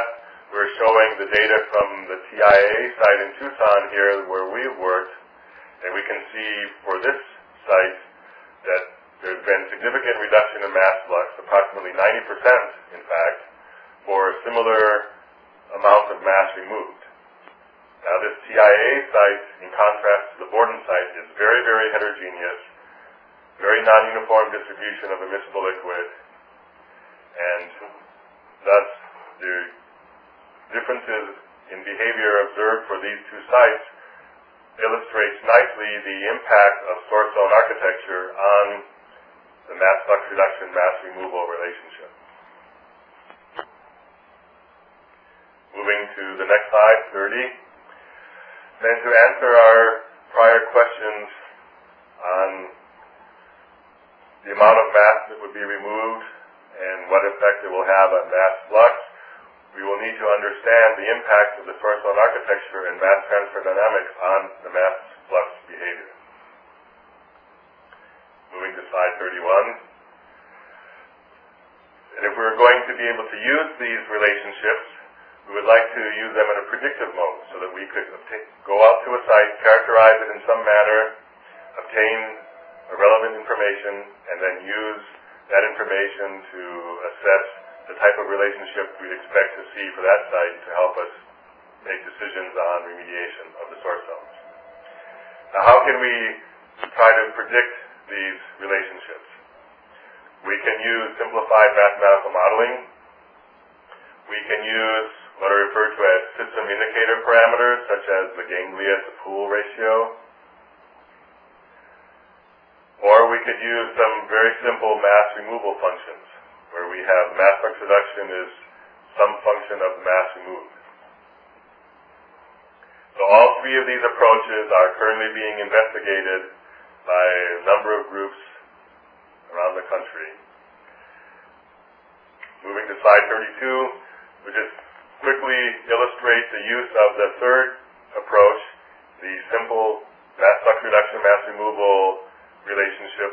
we're showing the data from the T I A site in Tucson here where we've worked, and we can see for this site that there's been significant reduction in mass flux, approximately ninety percent, in fact, for a similar amount of mass removed. Now, this T I A site, in contrast to the Borden site, is very, very heterogeneous, very non-uniform distribution of immiscible liquid, and thus the differences in behavior observed for these two sites illustrates nicely the impact of source zone architecture on the mass flux reduction, mass removal relationship. Moving to the next slide, thirty. Then to answer our prior questions on the amount of mass that would be removed and what effect it will have on mass flux, we will need to understand the impact of the source zone architecture and mass transfer dynamics on the mass flux behavior. Moving to slide thirty-one. And if we're going to be able to use these relationships, we would like to use them in a predictive mode so that we could obtain, go out to a site, characterize it in some manner, obtain relevant information, and then use that information to assess the type of relationship we'd expect to see for that site to help us make decisions on remediation of the source zones. Now, how can we try to predict these relationships? We can use simplified mathematical modeling. We can use what are referred to as system indicator parameters, such as the ganglia to pool ratio. Or we could use some very simple mass removal functions, where we have mass flux reduction is some function of the mass removed. So all three of these approaches are currently being investigated by a number of groups around the country. Moving to slide thirty-two, we just quickly illustrate the use of the third approach, the simple mass flux reduction, mass removal relationship.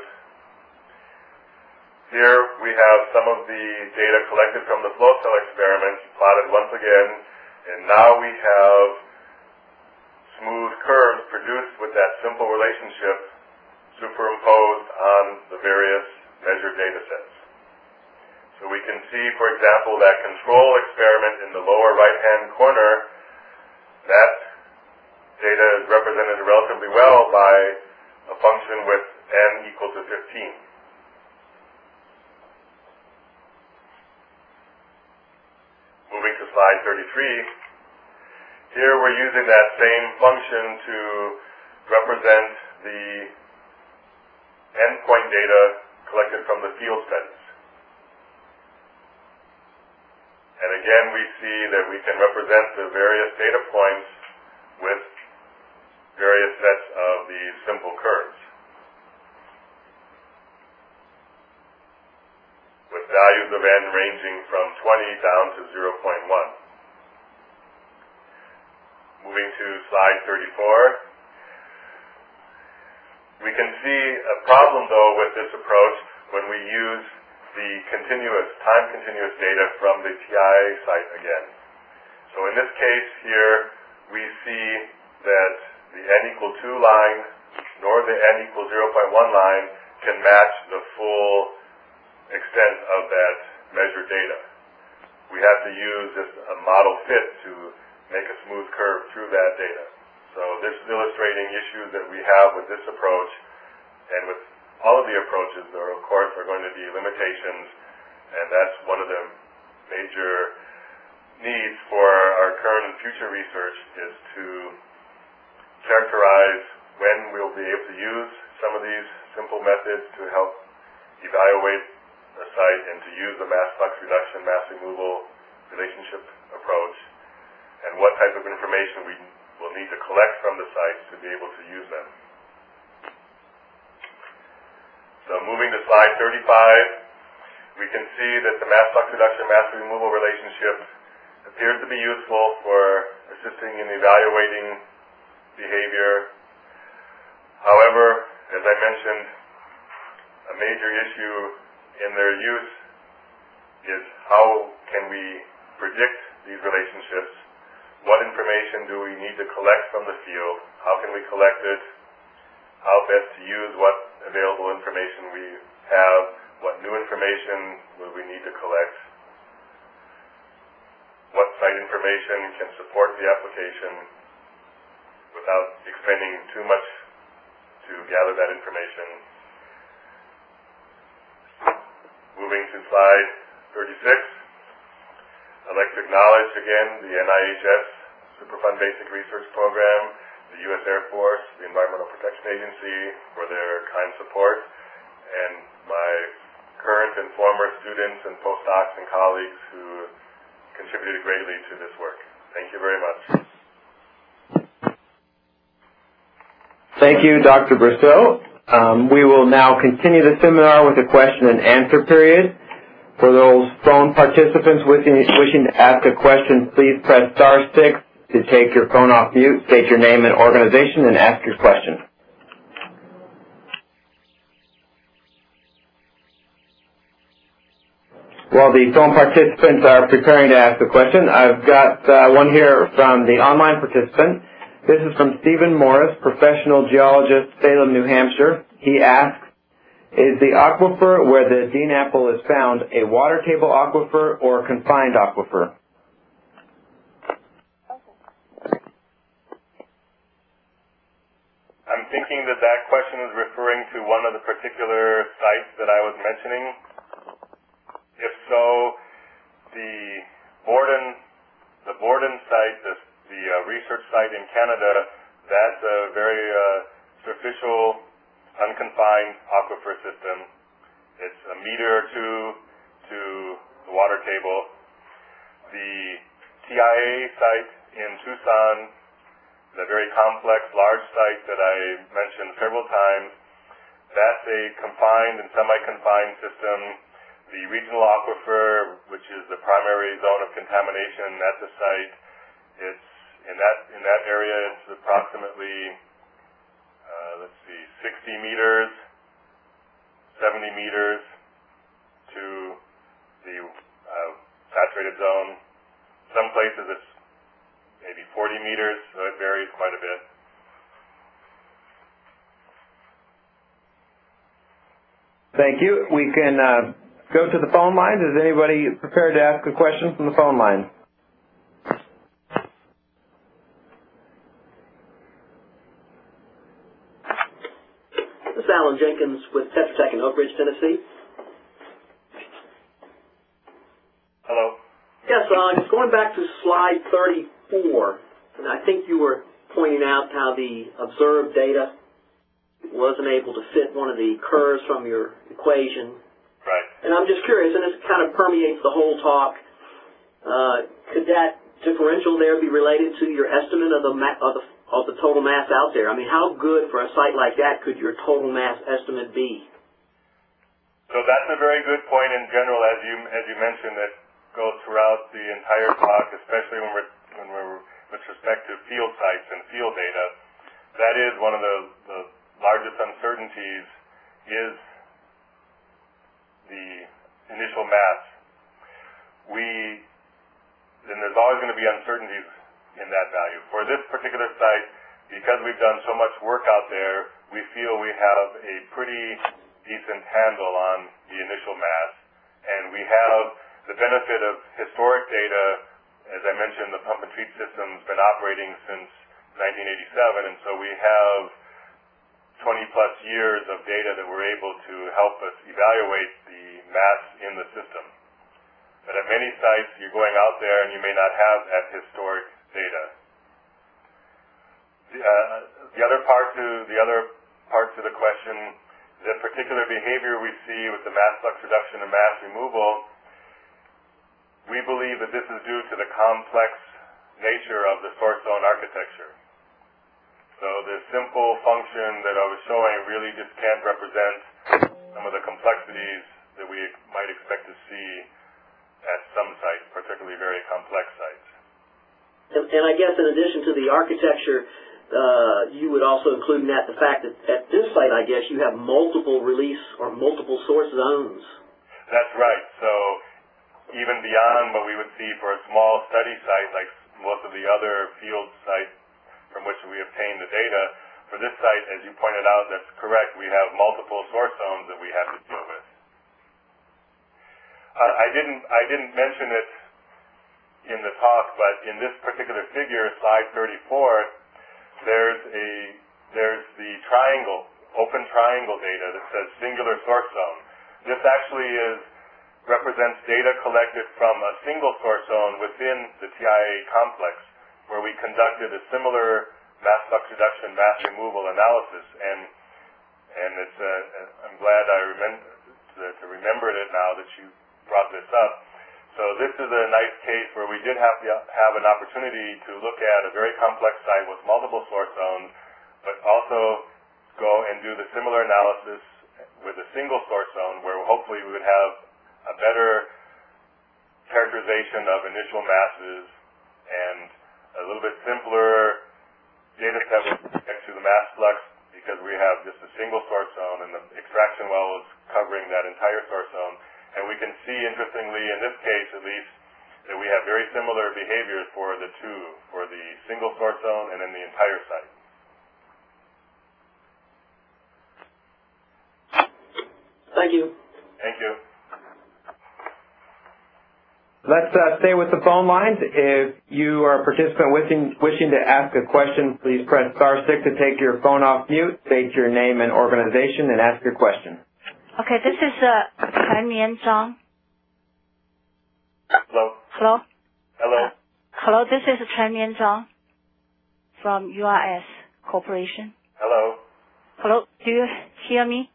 Here we have some of the data collected from the flow cell experiments plotted once again, and now we have smooth curves produced with that simple relationship superimposed on the various measured data sets. So we can see, for example, that control experiment in the lower right-hand corner, that data is represented relatively well by a function with n equal to fifteen. Moving to slide thirty-three, here we're using that same function to represent the endpoint data collected from the field studies. And again, we see that we can represent the various data points with various sets of these simple curves, with values of n ranging from twenty down to zero point one. Moving to slide thirty-four. We can see a problem, though, with this approach when we use the continuous, time continuous data from the T I A site again. So in this case here, we see that the n equal two line nor the n equal zero point one line can match the full extent of that measured data. We have to use this a model fit to make a smooth curve through that data. So this is illustrating issues that we have with this approach, and with all of the approaches, there of course are going to be limitations, and that's one of the major needs for our current and future research is to characterize when we'll be able to use some of these simple methods to help evaluate the site and to use the mass flux reduction, mass removal relationship approach, and what type of information we will need to collect from the sites to be able to use them. So moving to slide thirty-five, we can see that the mass flux reduction, mass removal relationship appears to be useful for assisting in evaluating behavior. However, as I mentioned, a major issue in their use is how can we predict these relationships? What information do we need to collect from the field? How can we collect it? How best to use what available information we have? What new information will we need to collect? What site information can support the application without expending too much to gather that information? Moving to slide thirty-six. I'd like to acknowledge again the N I H S Superfund Basic Research Program, the U S Air Force, the Environmental Protection Agency for their kind support, and my current and former students and postdocs and colleagues who contributed greatly to this work. Thank you very much. Thank you, Doctor Brousseau. Um, we will now continue the seminar with a question and answer period. For those phone participants wishing, wishing to ask a question, please press star six to take your phone off mute, state your name and organization, and ask your question. While the phone participants are preparing to ask a question, I've got uh, one here from the online participant. This is from Stephen Morris, professional geologist, Salem, New Hampshire. He asks, is the aquifer where the Dean apple is found a water table aquifer or a confined aquifer? I'm thinking that that question is referring to one of the particular sites that I was mentioning. If so, the Borden, the Borden site, the, the uh, research site in Canada, that's a very uh, superficial, unconfined aquifer system. It's a meter or two to the water table. The T I A site in Tucson, the very complex, large site that I mentioned several times, that's a confined and semi-confined system. The regional aquifer, which is the primary zone of contamination at the site, it's in that in that area, it's approximately Uh, let's see, sixty meters, seventy meters to the uh, saturated zone. Some places it's maybe forty meters, so it varies quite a bit. Thank you. We can uh, go to the phone lines. Is anybody prepared to ask a question from the phone line? This is Alan Jenkins with Tetra Tech in Oak Ridge, Tennessee. Hello. Yes, uh, just going back to slide thirty-four, and I think you were pointing out how the observed data wasn't able to fit one of the curves from your equation. Right. And I'm just curious, and this kind of permeates the whole talk, uh, could that differential there be related to your estimate of the, ma- of the of the total mass out there? I mean, how good for a site like that could your total mass estimate be? So that's a very good point in general, as you as you mentioned, that goes throughout the entire talk, especially when we're when we're with respect to field sites and field data. That is one of the, the largest uncertainties is the initial mass. We then there's always going to be uncertainties in that value. For this particular site, because we've done so much work out there, we feel we have a pretty decent handle on the initial mass, and we have the benefit of historic data. As I mentioned, the pump and treat system's been operating since nineteen eighty-seven, and so we have twenty plus years of data that we're able to help us evaluate the mass in the system. But at many sites, you're going out there and you may not have that historic data. The, uh, the other part to the other part to the question, the particular behavior we see with the mass flux reduction and mass removal, we believe that this is due to the complex nature of the source zone architecture. So the simple function that I was showing really just can't represent some of the complexities that we might expect to see at some sites, particularly very complex sites. And, and I guess in addition to the architecture, uh, you would also include in that the fact that at this site, I guess, you have multiple release or multiple source zones. That's right. So even beyond what we would see for a small study site like most of the other field sites from which we obtain the data. For this site, as you pointed out, that's correct. We have multiple source zones that we have to deal with. Uh, I didn't I didn't mention it in the talk, but in this particular figure, slide thirty-four, there's a there's the triangle, open triangle data that says singular source zone. This actually is represents data collected from a single source zone within the T I A complex, where we conducted a similar mass flux reduction, mass removal analysis, and and it's uh, I'm glad I remember to, to remember it now that you brought this up. So this is a nice case where we did have to have an opportunity to look at a very complex site with multiple source zones, but also go and do the similar analysis with a single source zone, where hopefully we would have a better characterization of initial masses and a little bit simpler data set with respect to the mass flux, because we have just a single source zone and the extraction well is covering that entire source zone. And we can see, interestingly, in this case at least, that we have very similar behaviors for the two, for the single source zone and then the entire site. Thank you. Thank you. Let's uh, stay with the phone lines. If you are a participant wishing, wishing to ask a question, please press star six to take your phone off mute, state your name and organization, and ask your question. Okay, this is uh, Chen Mian Zhang. Hello. Hello. Hello. Uh, hello, this is Chen Mian Zhang from U R S Corporation. Hello. Hello, do you hear me?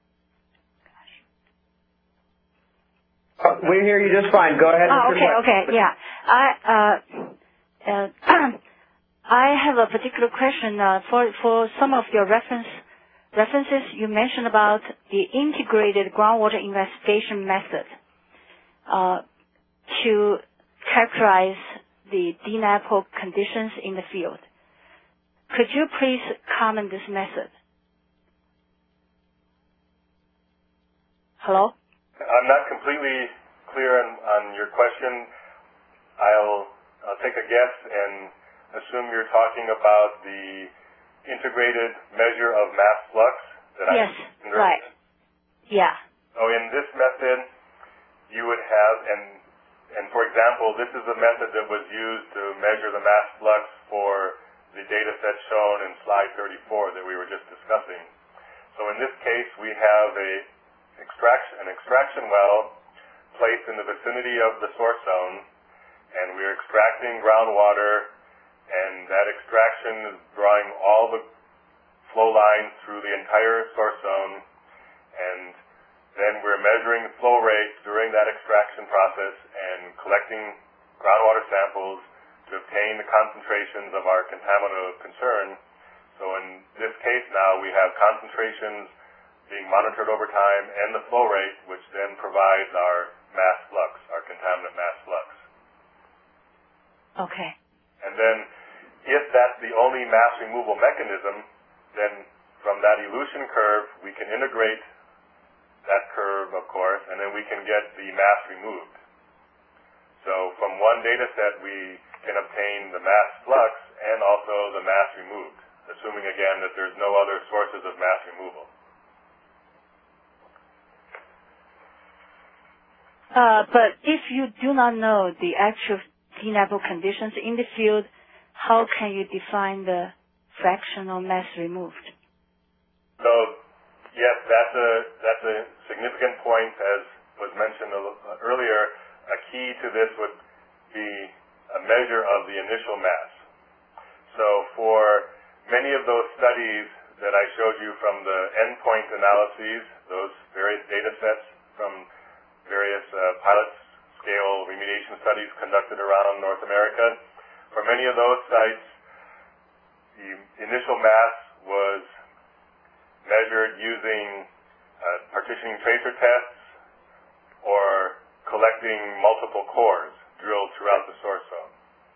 Uh, we hear you just fine. Go ahead. Oh, okay, okay, yeah. I uh, uh, I have a particular question uh, for for some of your reference references. You mentioned about the integrated groundwater investigation method uh, to characterize the D NAPO conditions in the field. Could you please comment this method? Hello? I'm not completely clear on, on your question. I'll, I'll take a guess and assume you're talking about the integrated measure of mass flux that yes, I right. Yeah. So in this method, you would have, and, and for example, this is a method that was used to measure the mass flux for the data set shown in slide thirty-four that we were just discussing. So in this case, we have a Extraction, an extraction well placed in the vicinity of the source zone, and we're extracting groundwater, and that extraction is drawing all the flow lines through the entire source zone, and then we're measuring the flow rate during that extraction process and collecting groundwater samples to obtain the concentrations of our contaminant of concern. So in this case now, we have concentrations being monitored over time, and the flow rate, which then provides our mass flux, our contaminant mass flux. Okay. And then, if that's the only mass removal mechanism, then from that elution curve, we can integrate that curve, of course, and then we can get the mass removed. So from one data set, we can obtain the mass flux and also the mass removed, assuming, again, that there's no other sources of mass removal. Uh, but if you do not know the actual D NAPO conditions in the field, how can you define the fractional mass removed? So, yes, that's a that's a significant point, as was mentioned a little, uh, earlier. A key to this would be a measure of the initial mass. So, for many of those studies that I showed you from the endpoint analyses, those various data sets from various uh, pilot scale remediation studies conducted around North America. For many of those sites, the initial mass was measured using uh, partitioning tracer tests or collecting multiple cores drilled throughout the source zone.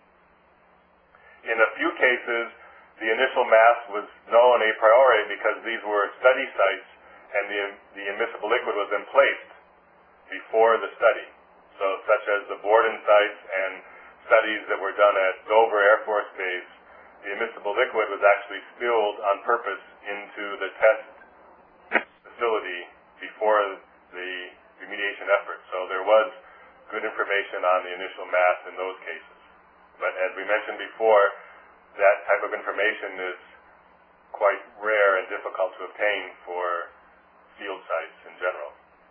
In a few cases, the initial mass was known a priori because these were study sites and the, the immiscible liquid was then placed before the study. So such as the Borden sites and studies that were done at Dover Air Force Base, the immiscible liquid was actually spilled on purpose into the test facility before the remediation effort. So there was good information on the initial mass in those cases. But as we mentioned before, that type of information is quite rare and difficult to obtain for field sites in general.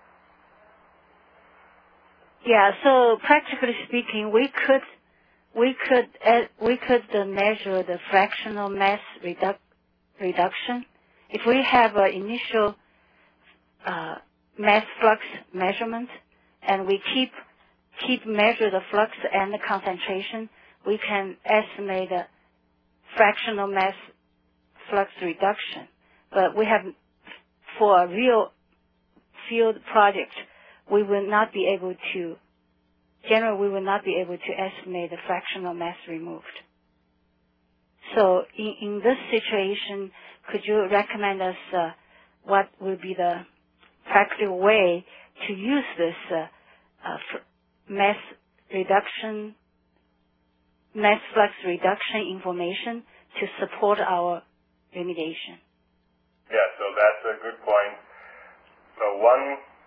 Yeah, so practically speaking, we could we could uh, we could uh, measure the fractional mass redu reduction if we have an initial uh, mass flux measurement, and we keep keep measure the flux and the concentration. We can estimate the fractional mass flux reduction. But we have, for a real field project, we will not be able to, generally we will not be able to estimate the fractional mass removed. So in, in this situation, could you recommend us uh, what will be the practical way to use this uh, uh, mass reduction, mass flux reduction information to support our remediation? Yeah, so that's a good point. So one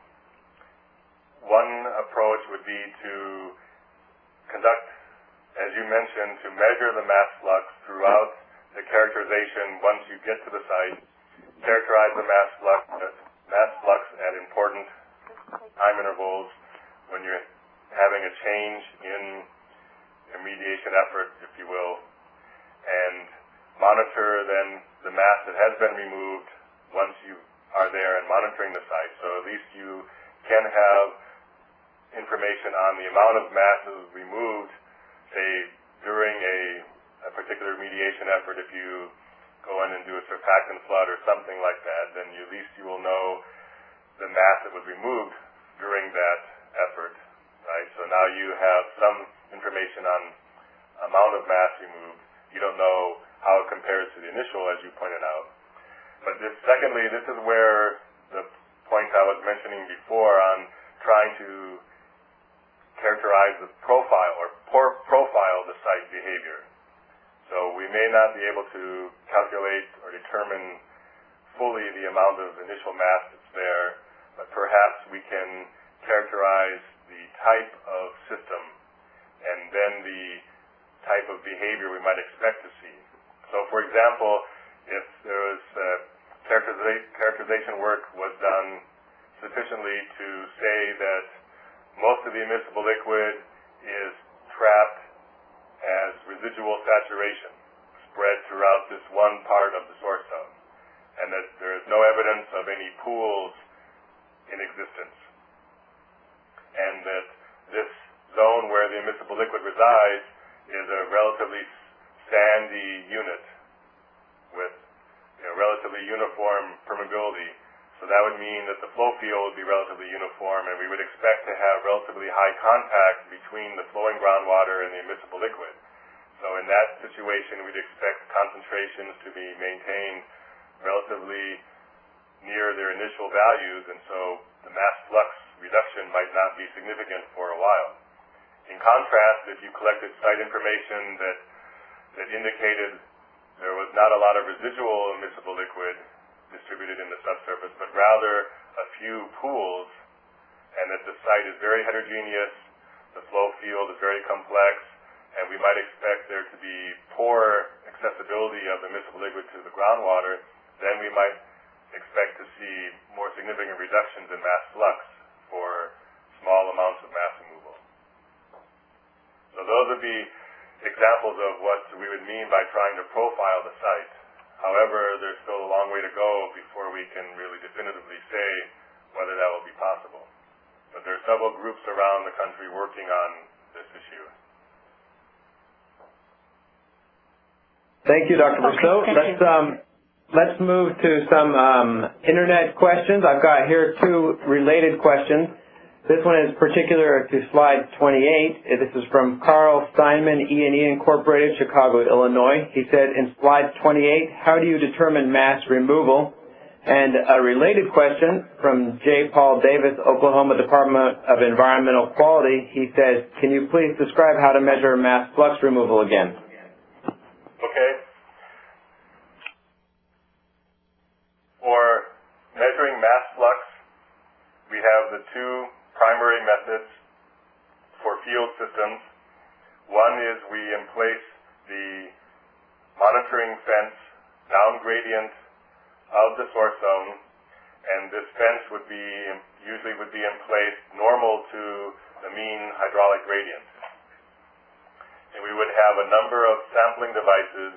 one approach would be to conduct, as you mentioned, to measure the mass flux throughout the characterization once you get to the site, characterize the mass flux, mass flux at important time intervals when you're having a change in a remediation effort, if you will, and monitor then the mass that has been removed once you are there and monitoring the site. So at least you can have information on the amount of masses removed, say, during a, a particular remediation effort. If you go in and do a surfactant flood or something like that, then you, at least you will know the mass that was removed during that effort, right? So now you have some information on amount of mass removed. You don't know how it compares to the initial, as you pointed out. But this, secondly, this is where the point I was mentioning before on trying to characterize the profile or por- profile the site behavior. So we may not be able to calculate or determine fully the amount of initial mass that's there, but perhaps we can characterize the type of system and then the type of behavior we might expect to see. So, for example, if there was uh, characteriza- characterization work was done sufficiently to say that most of the immiscible liquid is trapped as residual saturation spread throughout this one part of the source zone, and that there is no evidence of any pools in existence, and that this zone where the immiscible liquid resides is a relatively sandy unit with, you know, relatively uniform permeability. So that would mean that the flow field would be relatively uniform, and we would expect to have relatively high contact between the flowing groundwater and the immiscible liquid. So in that situation, we'd expect concentrations to be maintained relatively near their initial values, and so the mass flux reduction might not be significant for a while. In contrast, if you collected site information that, that indicated there was not a lot of residual immiscible liquid distributed in the subsurface, but rather a few pools, and that the site is very heterogeneous, the flow field is very complex, and we might expect there to be poor accessibility of the immiscible liquid to the groundwater, then we might expect to see more significant reductions in mass flux for small amounts of mass removal. So those would be examples of what we would mean by trying to profile the site. However, there's still a long way to go before we can really definitively say whether that will be possible. But there are several groups around the country working on this issue. Thank you, Doctor Okay, Brousseau. thank Let's you. um, let's move to some um, internet questions. I've got here two related questions. This one is particular to slide twenty-eight. This is from Carl Steinman, E and E Incorporated, Chicago, Illinois. He said, in slide twenty-eight, how do you determine mass removal? And a related question from J. Paul Davis, Oklahoma Department of Environmental Quality. He says, can you please describe how to measure mass flux removal again? Okay. For measuring mass flux, we have the two primary methods for field systems. One is we emplace the monitoring fence down gradient of the source zone, and this fence would be usually would be in place normal to the mean hydraulic gradient. And we would have a number of sampling devices,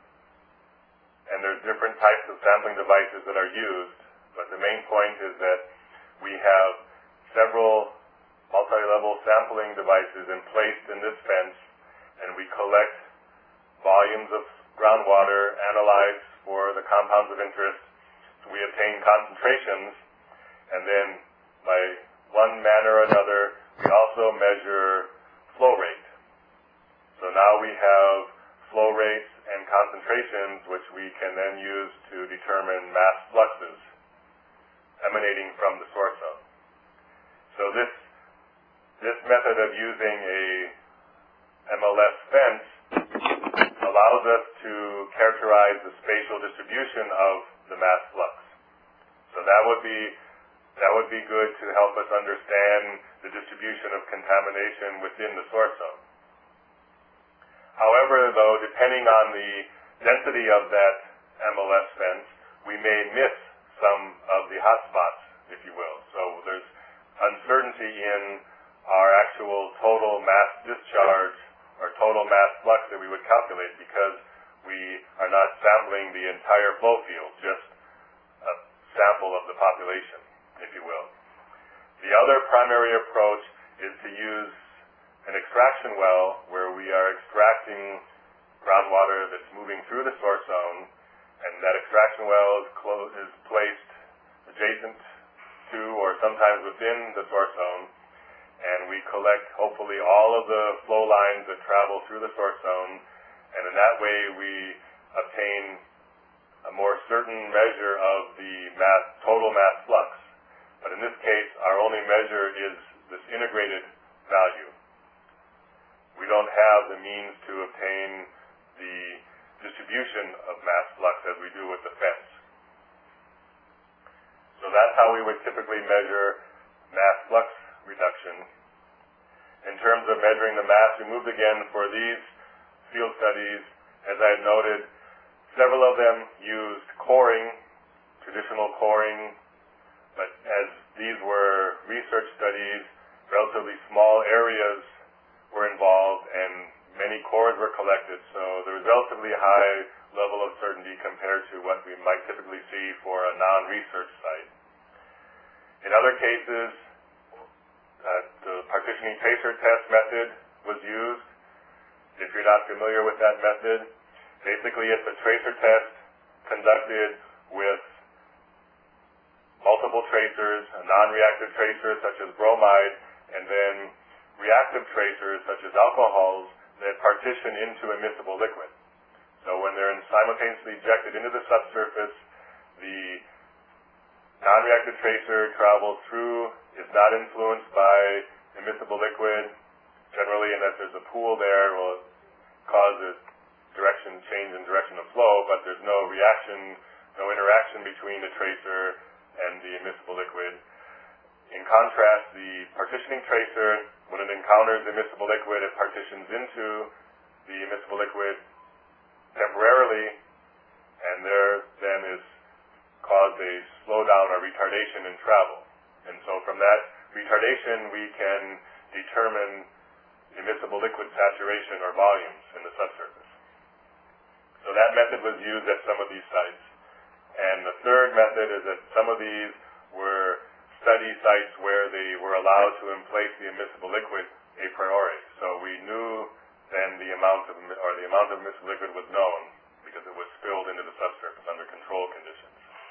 and there's different types of sampling devices that are used, but the main point is that we have several multi-level sampling devices placed in this fence, and we collect volumes of groundwater, analyze for the compounds of interest, so we obtain concentrations, and then by one manner or another, we also measure flow rate. So now we have flow rates and concentrations which we can then use to determine mass fluxes emanating from the source zone. So this This method of using a M L S fence allows us to characterize the spatial distribution of the mass flux. So that would be that would be good to help us understand the distribution of contamination within the source zone. However, though, depending on the density of that M L S fence, we may miss some of the hotspots, if you will. So there's uncertainty in our actual total mass discharge or total mass flux that we would calculate because we are not sampling the entire flow field, just a sample of the population, if you will. The other primary approach is to use an extraction well where we are extracting groundwater that's moving through the source zone, and that extraction well is, close, is placed adjacent to or sometimes within the source zone, and we collect hopefully all of the flow lines that travel through the source zone, and in that way we obtain a more certain measure of the mass, total mass flux. But in this case, our only measure is this integrated value. We don't have the means to obtain the distribution of mass flux as we do with the fence. So that's how we would typically measure mass flux reduction. In terms of measuring the mass removed again for these field studies, as I had noted, several of them used coring, traditional coring, but as these were research studies, relatively small areas were involved and many cores were collected, so there was relatively high level of certainty compared to what we might typically see for a non-research site. In other cases, uh, the partitioning tracer test method was used. If you're not familiar with that method, basically it's a tracer test conducted with multiple tracers, a non-reactive tracer such as bromide, and then reactive tracers such as alcohols that partition into immiscible liquid. So when they're simultaneously ejected into the subsurface, the non-reactive tracer travels through, is not influenced by immiscible liquid. Generally, unless there's a pool there, will cause a direction change in direction of flow, but there's no reaction, no interaction between the tracer and the immiscible liquid. In contrast, the partitioning tracer, when it encounters immiscible liquid, it partitions into the immiscible liquid temporarily, and there then is caused a slowdown or retardation in travel. And so from that retardation, we can determine immiscible liquid saturation or volumes in the subsurface. So that method was used at some of these sites. And the third method is that some of these were study sites where they were allowed to emplace the immiscible liquid a priori. So we knew then the amount of, or the amount of immiscible liquid was known because it was spilled into the subsurface under control conditions.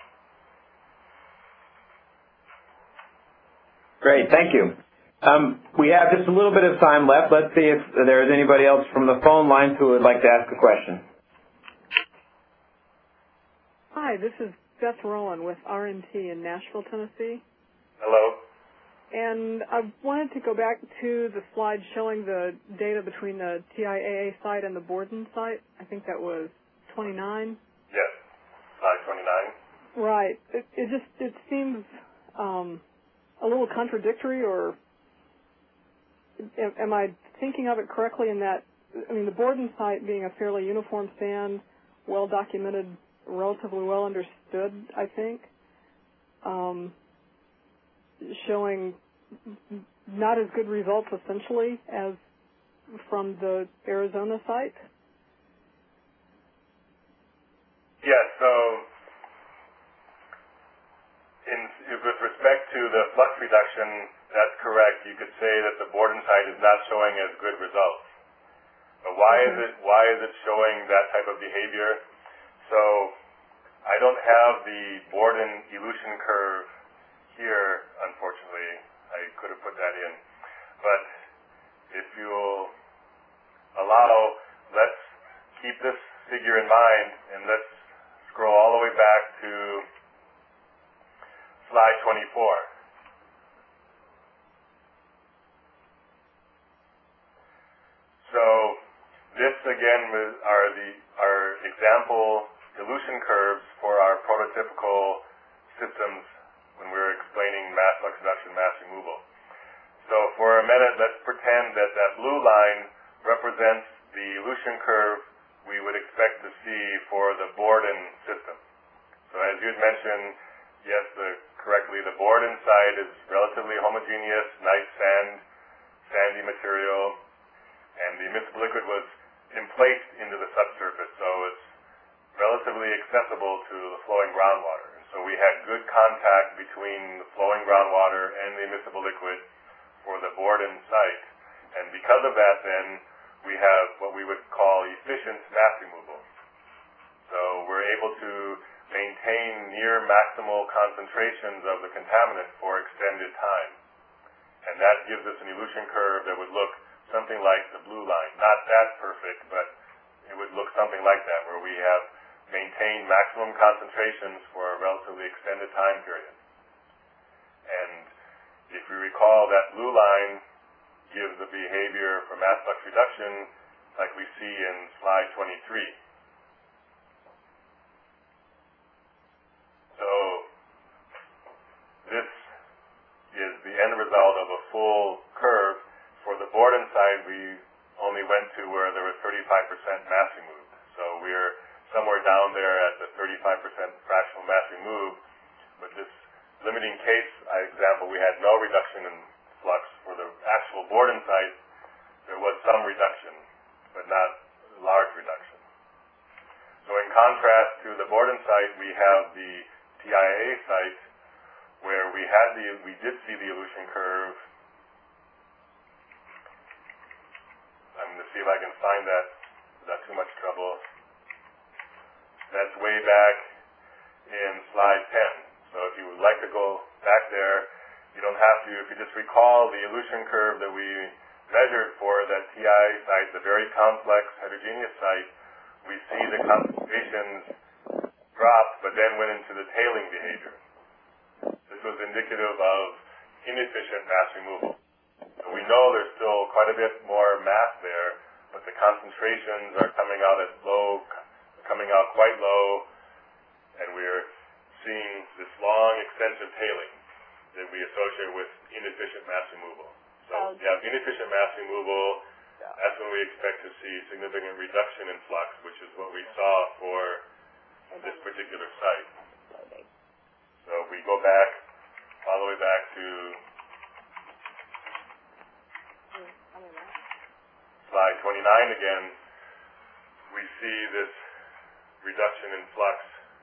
Great, thank you. Um, we have just a little bit of time left. Let's see if there is anybody else from the phone lines who would like to ask a question. Hi, this is Beth Rowan with R and T in Nashville, Tennessee. Hello. And I wanted to go back to the slide showing the data between the T I A A site and the Borden site. I think that was twenty-nine. Yes, slide twenty-nine. Right. It, it just it seems um, a little contradictory, or am, am I thinking of it correctly in that, I mean, the Borden site being a fairly uniform sand, well documented, relatively well understood, I think, um, showing not as good results essentially as from the Arizona site? Yes, so in, with respect to the flux reduction, that's correct. You could say that the Borden site is not showing as good results. But why is it why is it showing that type of behavior? So I don't have the Borden elution curve here, unfortunately. I could have put that in. But if you'll allow, let's keep this figure in mind, and let's scroll all the way back to slide twenty-four. So this again are the our example dilution curves for our prototypical systems when we were explaining mass flux reduction, mass removal. So for a minute, let's pretend that that blue line represents the elution curve we would expect to see for the Borden system. So as you had mentioned, yes, the, correctly, the Borden site is relatively homogeneous, nice sand, sandy material, and the miscible liquid was emplaced into the subsurface, so it's relatively accessible to the flowing groundwater. And so we had good contact between the flowing groundwater and the miscible liquid for the Borden site. And because of that, then, we have what we would call efficient mass removal. So we're able to maintain near maximal concentrations of the contaminant for extended time. And that gives us an elution curve that would look something like the blue line. Not that perfect, but it would look something like that, where we have maintained maximum concentrations for a relatively extended time period. And if you recall, that blue line gives the behavior for mass flux reduction like we see in slide twenty-three. So this is the end result of a full curve. For the Borden side, we only went to where there was thirty-five percent mass removed. So we're somewhere down there at the thirty-five percent fractional mass removed. But this limiting case example, we had no reduction in flux. For the actual Borden site, there was some reduction, but not large reduction. So in contrast to the Borden site, we have the T I A A site, where we had the we did see the elution curve. I'm going to see if I can find that without too much trouble. That's way back in slide ten. So if you would like to go back there, you don't have to. If you just recall the elution curve that we measured for that T I A site, the very complex heterogeneous site, we see the concentrations dropped, but then went into the tailing behavior. This was indicative of inefficient mass removal. So we know there's still quite a bit more mass there, but the concentrations are coming out at low, coming out quite low, and we're seeing this long extensive tailing that we associate with inefficient mass removal. So um, yeah, inefficient mass removal, yeah. That's when we expect to see significant reduction in flux, which is what we saw for this particular site. So if we go back, all the way back to slide twenty-nine again, we see this reduction in flux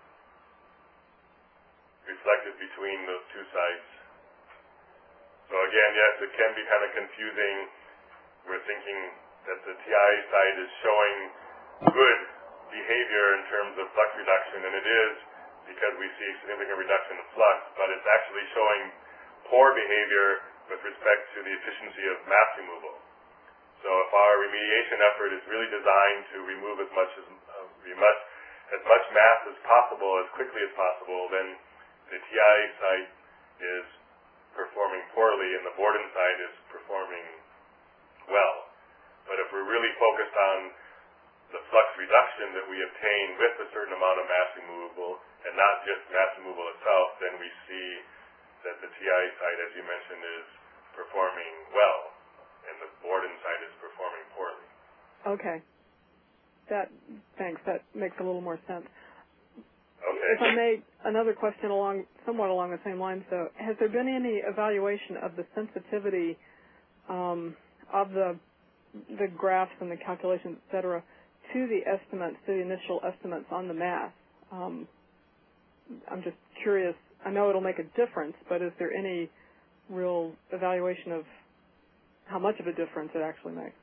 reflected between those two sites. So again, yes, it can be kind of confusing. We're thinking that the T I A site is showing good behavior in terms of flux reduction, and it is because we see significant reduction in flux, but it's actually showing poor behavior with respect to the efficiency of mass removal. So if our remediation effort is really designed to remove as much as uh, we must, as much mass as possible, as quickly as possible, then the T I site is performing poorly and the Borden site is performing well. But if we're really focused on the flux reduction that we obtain with a certain amount of mass removal and not just mass removal itself, then we see that the T I site, as you mentioned, is performing well and the Borden site is performing poorly. Okay. That, thanks. That makes a little more sense. Okay. If I may, another question along, somewhat along the same lines, though. Has there been any evaluation of the sensitivity um, of the the graphs and the calculations, et cetera, to the estimates, to the initial estimates on the mass? Um, I'm just curious. I know it'll make a difference, but is there any real evaluation of how much of a difference it actually makes?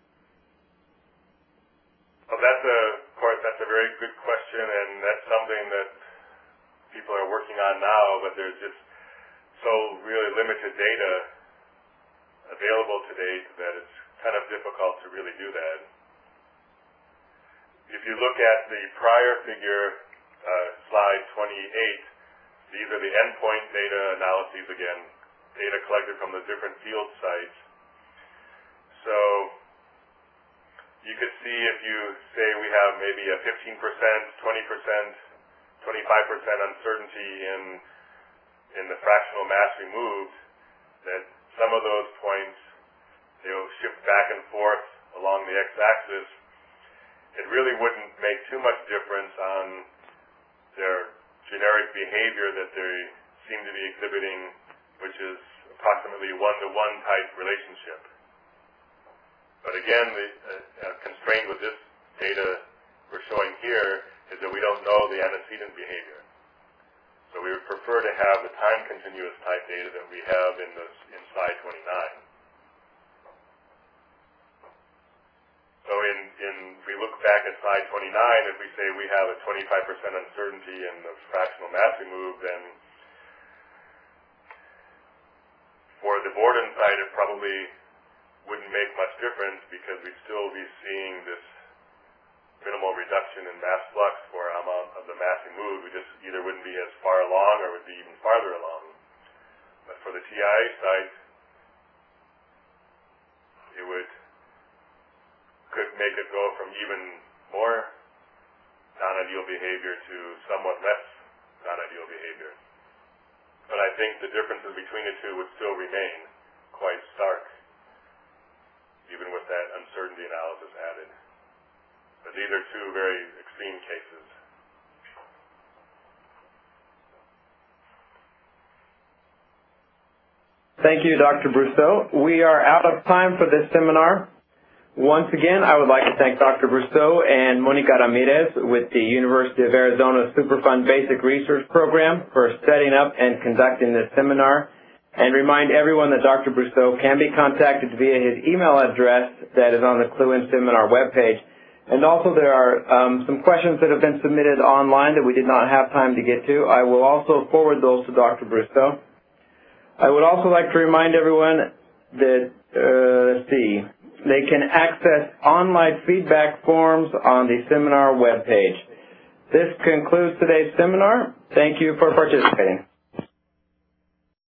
Well, that's a, of course, that's a very good question, and that's something that people are working on now, but there's just so really limited data available to date that it's kind of difficult to really do that. If you look at the prior figure, uh, slide twenty-eight, these are the endpoint data analyses again, data collected from the different field sites. So you could see if you say we have maybe a fifteen percent, twenty percent, twenty-five percent uncertainty in in the fractional mass removed, that some of those points, they'll shift back and forth along the x-axis. It really wouldn't make too much difference on their generic behavior that they seem to be exhibiting, which is approximately one-to-one type relationship. But again, the uh, constraint with this data we're showing here is that we don't know the antecedent behavior. So we would prefer to have the time continuous type data that we have in, this, in slide twenty-nine. So in, in, if we look back at slide twenty-nine, if we say we have a twenty-five percent uncertainty in the fractional mass removed, then for the Borden site, it probably wouldn't make much difference because we'd still be seeing this minimal reduction in mass flux for amount of the mass removed. We just either wouldn't be as far along or would be even farther along. But for the T I site, it would could make it go from even more non-ideal behavior to somewhat less non-ideal behavior. But I think the differences between the two would still remain quite stark, even with that uncertainty analysis added. But these are two very extreme cases. Thank you, Doctor Brousseau. We are out of time for this seminar. Once again, I would like to thank Doctor Brousseau and Monica Ramirez with the University of Arizona Superfund Basic Research Program for setting up and conducting this seminar, and remind everyone that Doctor Brousseau can be contacted via his email address that is on the CLUIN seminar webpage. And also there are um, some questions that have been submitted online that we did not have time to get to. I will also forward those to Doctor Brousseau. I would also like to remind everyone that, uh, let's see, they can access online feedback forms on the seminar webpage. This concludes today's seminar. Thank you for participating.